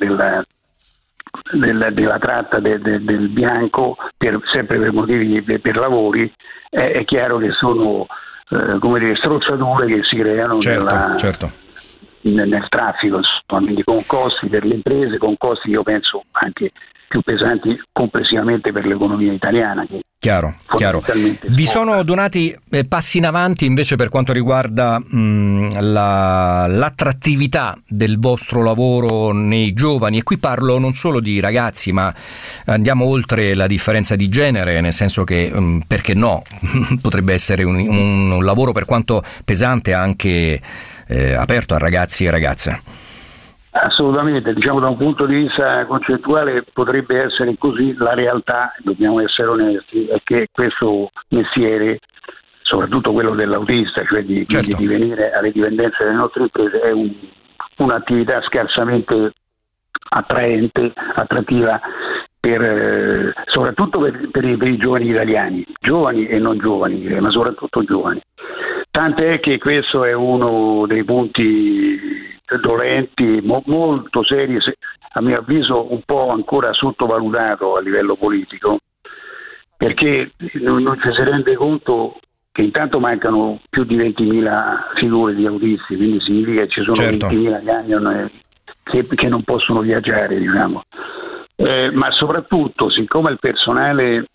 della tratta del bianco, sempre per motivi per lavori, è chiaro che sono strozzature che si creano certo. Nel traffico, quindi con costi per le imprese, con costi io penso anche più pesanti complessivamente per l'economia italiana. Chiaro. Vi sono donati passi in avanti invece per quanto riguarda l'attrattività del vostro lavoro nei giovani, e qui parlo non solo di ragazzi, ma andiamo oltre la differenza di genere, nel senso che perché no, potrebbe essere un lavoro per quanto pesante anche aperto a ragazzi e ragazze. Assolutamente, da un punto di vista concettuale potrebbe essere così, la realtà, dobbiamo essere onesti, è che questo mestiere, soprattutto quello dell'autista, cioè di venire alle dipendenze delle nostre imprese, è un'attività scarsamente attrattiva soprattutto per i giovani italiani, giovani e non giovani, ma soprattutto giovani. Tant'è che questo è uno dei punti dolenti, molto seri, a mio avviso un po' ancora sottovalutato a livello politico, perché non ci si rende conto che intanto mancano più di 20.000 figure di autisti, quindi significa che ci sono 20.000 camion che non possono viaggiare, ma soprattutto siccome il personale,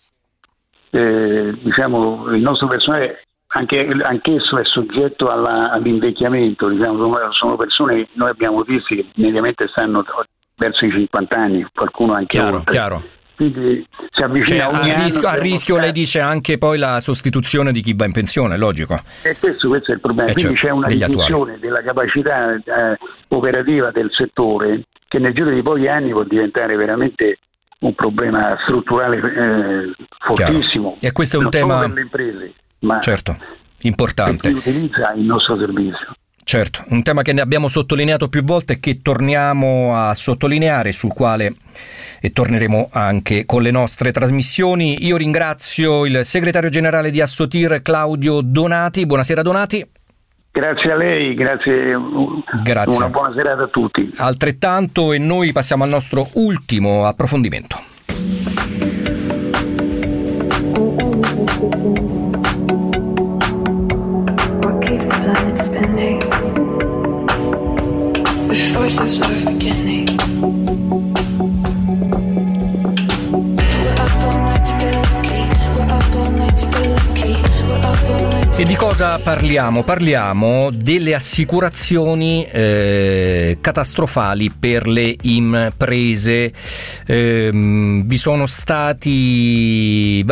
il nostro personale anch'esso è soggetto all'invecchiamento, sono persone, noi abbiamo visti che mediamente stanno verso i 50 anni, qualcuno anche oltre. Chiaro. Quindi si avvicina a rischio lei dice anche poi la sostituzione di chi va in pensione, logico. E questo è il problema, quindi c'è una riduzione della capacità operativa del settore che nel giro di pochi anni può diventare veramente un problema strutturale fortissimo. E questo è un tema per le imprese, ma importante. Per chi utilizza il nostro servizio. Certo, un tema che ne abbiamo sottolineato più volte e che torniamo a sottolineare, sul quale torneremo anche con le nostre trasmissioni. Io ringrazio il segretario generale di Assotir, Claudio Donati. Buonasera Donati. Grazie a lei, grazie. Una buona serata a tutti. Altrettanto, e noi passiamo al nostro ultimo approfondimento. E di cosa parliamo? Parliamo delle assicurazioni catastrofali per le imprese. Vi sono stati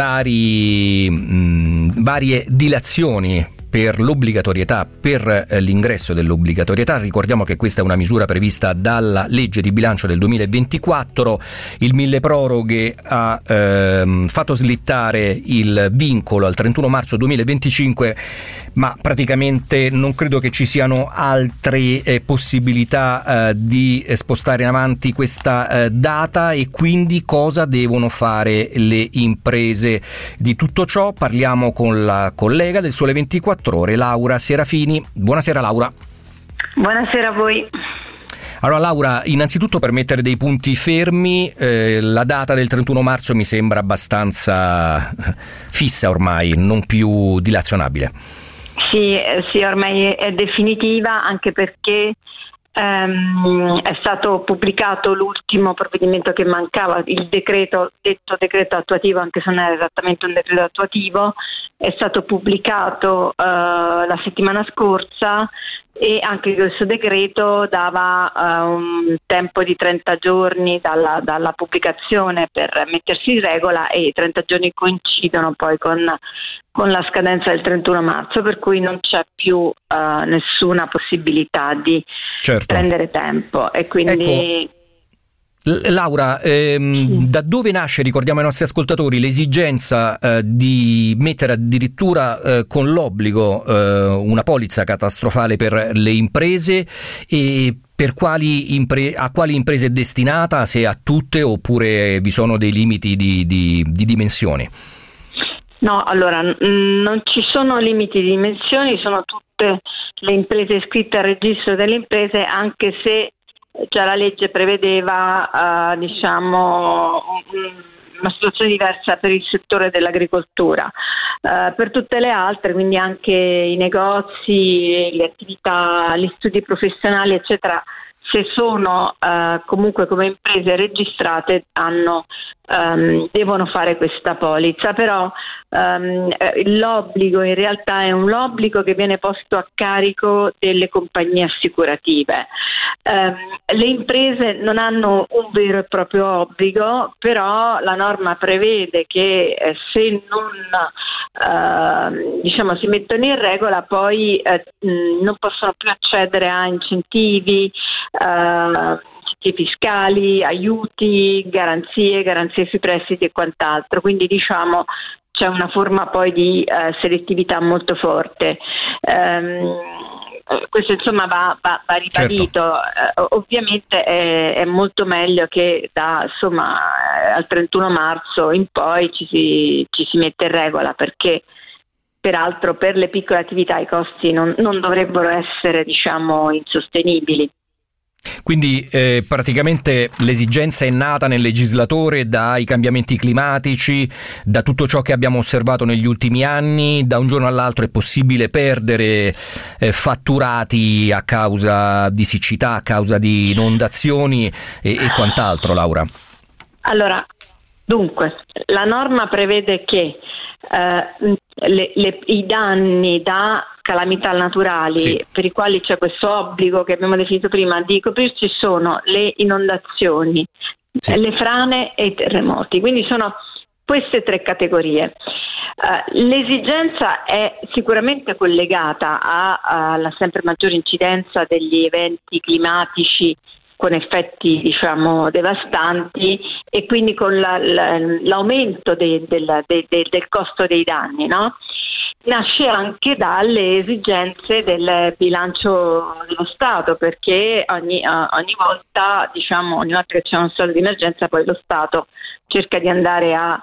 varie dilazioni per l'obbligatorietà, per l'ingresso dell'obbligatorietà. Ricordiamo che questa è una misura prevista dalla legge di bilancio del 2024. Il milleproroghe ha fatto slittare il vincolo al 31 marzo 2025, ma praticamente non credo che ci siano altre possibilità di spostare in avanti questa data. E quindi cosa devono fare le imprese? Di tutto ciò parliamo con la collega del Sole 24 Ore, Laura Serafini. Buonasera Laura. Buonasera a voi. Allora Laura, innanzitutto per mettere dei punti fermi, la data del 31 marzo mi sembra abbastanza fissa ormai, non più dilazionabile. Sì, ormai è definitiva, anche perché è stato pubblicato l'ultimo provvedimento che mancava, il detto decreto attuativo, anche se non era esattamente un decreto attuativo, è stato pubblicato la settimana scorsa, e anche questo decreto dava un tempo di 30 giorni dalla pubblicazione per mettersi in regola, e i 30 giorni coincidono poi con la scadenza del 31 marzo, per cui non c'è più nessuna possibilità di prendere tempo, e quindi Laura, da dove nasce, ricordiamo ai nostri ascoltatori, l'esigenza di mettere addirittura con l'obbligo una polizza catastrofale per le imprese, e per a quali imprese è destinata, se a tutte oppure vi sono dei limiti di dimensioni? No, allora non ci sono limiti di dimensioni, sono tutte le imprese iscritte al registro delle imprese, anche se già la legge prevedeva una situazione diversa per il settore dell'agricoltura. Per tutte le altre, quindi anche i negozi, le attività, gli studi professionali eccetera, se sono comunque come imprese registrate devono fare questa polizza, però l'obbligo in realtà è un obbligo che viene posto a carico delle compagnie assicurative. Le imprese non hanno un vero e proprio obbligo, però la norma prevede che se non si mettono in regola, poi non possono più accedere a incentivi fiscali, aiuti, garanzie sui prestiti e quant'altro. Quindi c'è una forma poi di selettività molto forte. Questo insomma va ribadito. Certo. Ovviamente è molto meglio che al 31 marzo in poi ci si mette in regola, perché peraltro per le piccole attività i costi non dovrebbero essere insostenibili. Quindi praticamente l'esigenza è nata nel legislatore dai cambiamenti climatici, da tutto ciò che abbiamo osservato negli ultimi anni. Da un giorno all'altro è possibile perdere fatturati a causa di siccità, a causa di inondazioni e quant'altro, Laura. Allora, dunque, la norma prevede che i danni da calamità naturali, sì, per i quali c'è questo obbligo che abbiamo definito prima di coprirci, sono le inondazioni, sì, le frane e i terremoti. Quindi sono queste tre categorie. L'esigenza è sicuramente collegata alla sempre maggiore incidenza degli eventi climatici con effetti devastanti, e quindi con l'aumento del costo dei danni, no? Nasce anche dalle esigenze del bilancio dello Stato, perché ogni volta che c'è uno stato di emergenza, poi lo Stato cerca di andare a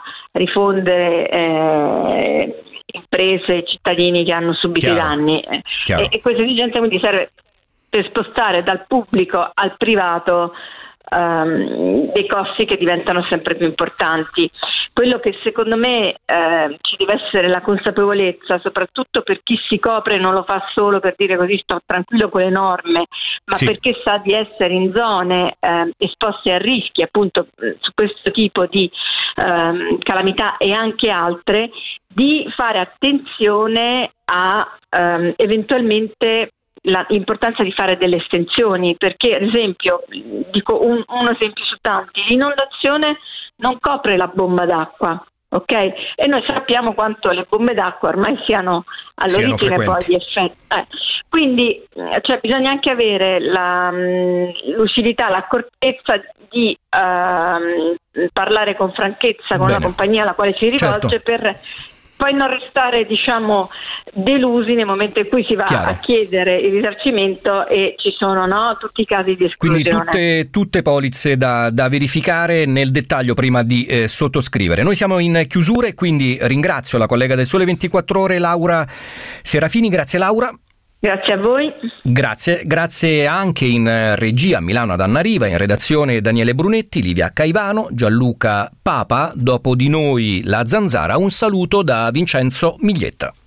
rifondere imprese e cittadini che hanno subito i danni. E questa esigenza quindi serve per spostare dal pubblico al privato dei costi che diventano sempre più importanti. Quello che secondo me ci deve essere la consapevolezza, soprattutto per chi si copre, non lo fa solo per dire così sto tranquillo con le norme, ma sì, perché sa di essere in zone esposte a rischi appunto su questo tipo di calamità e anche altre, di fare attenzione a eventualmente l'importanza di fare delle estensioni, perché ad esempio, dico un esempio su tanti, l'inondazione non copre la bomba d'acqua, ok? E noi sappiamo quanto le bombe d'acqua ormai siano all'origine poi di effetti. Quindi bisogna anche avere la lucidità, l'accortezza di parlare con franchezza con la compagnia alla quale si rivolge, certo, per poi non restare delusi nel momento in cui si va a chiedere il risarcimento e ci sono tutti i casi di esclusione. Quindi tutte polizze da verificare nel dettaglio prima di sottoscrivere. Noi siamo in chiusura e quindi ringrazio la collega del Sole 24 Ore, Laura Serafini. Grazie Laura. Grazie a voi. Grazie anche in regia a Milano ad Anna Riva, in redazione Daniele Brunetti, Livia Caivano, Gianluca Papa, dopo di noi la Zanzara. Un saluto da Vincenzo Miglietta.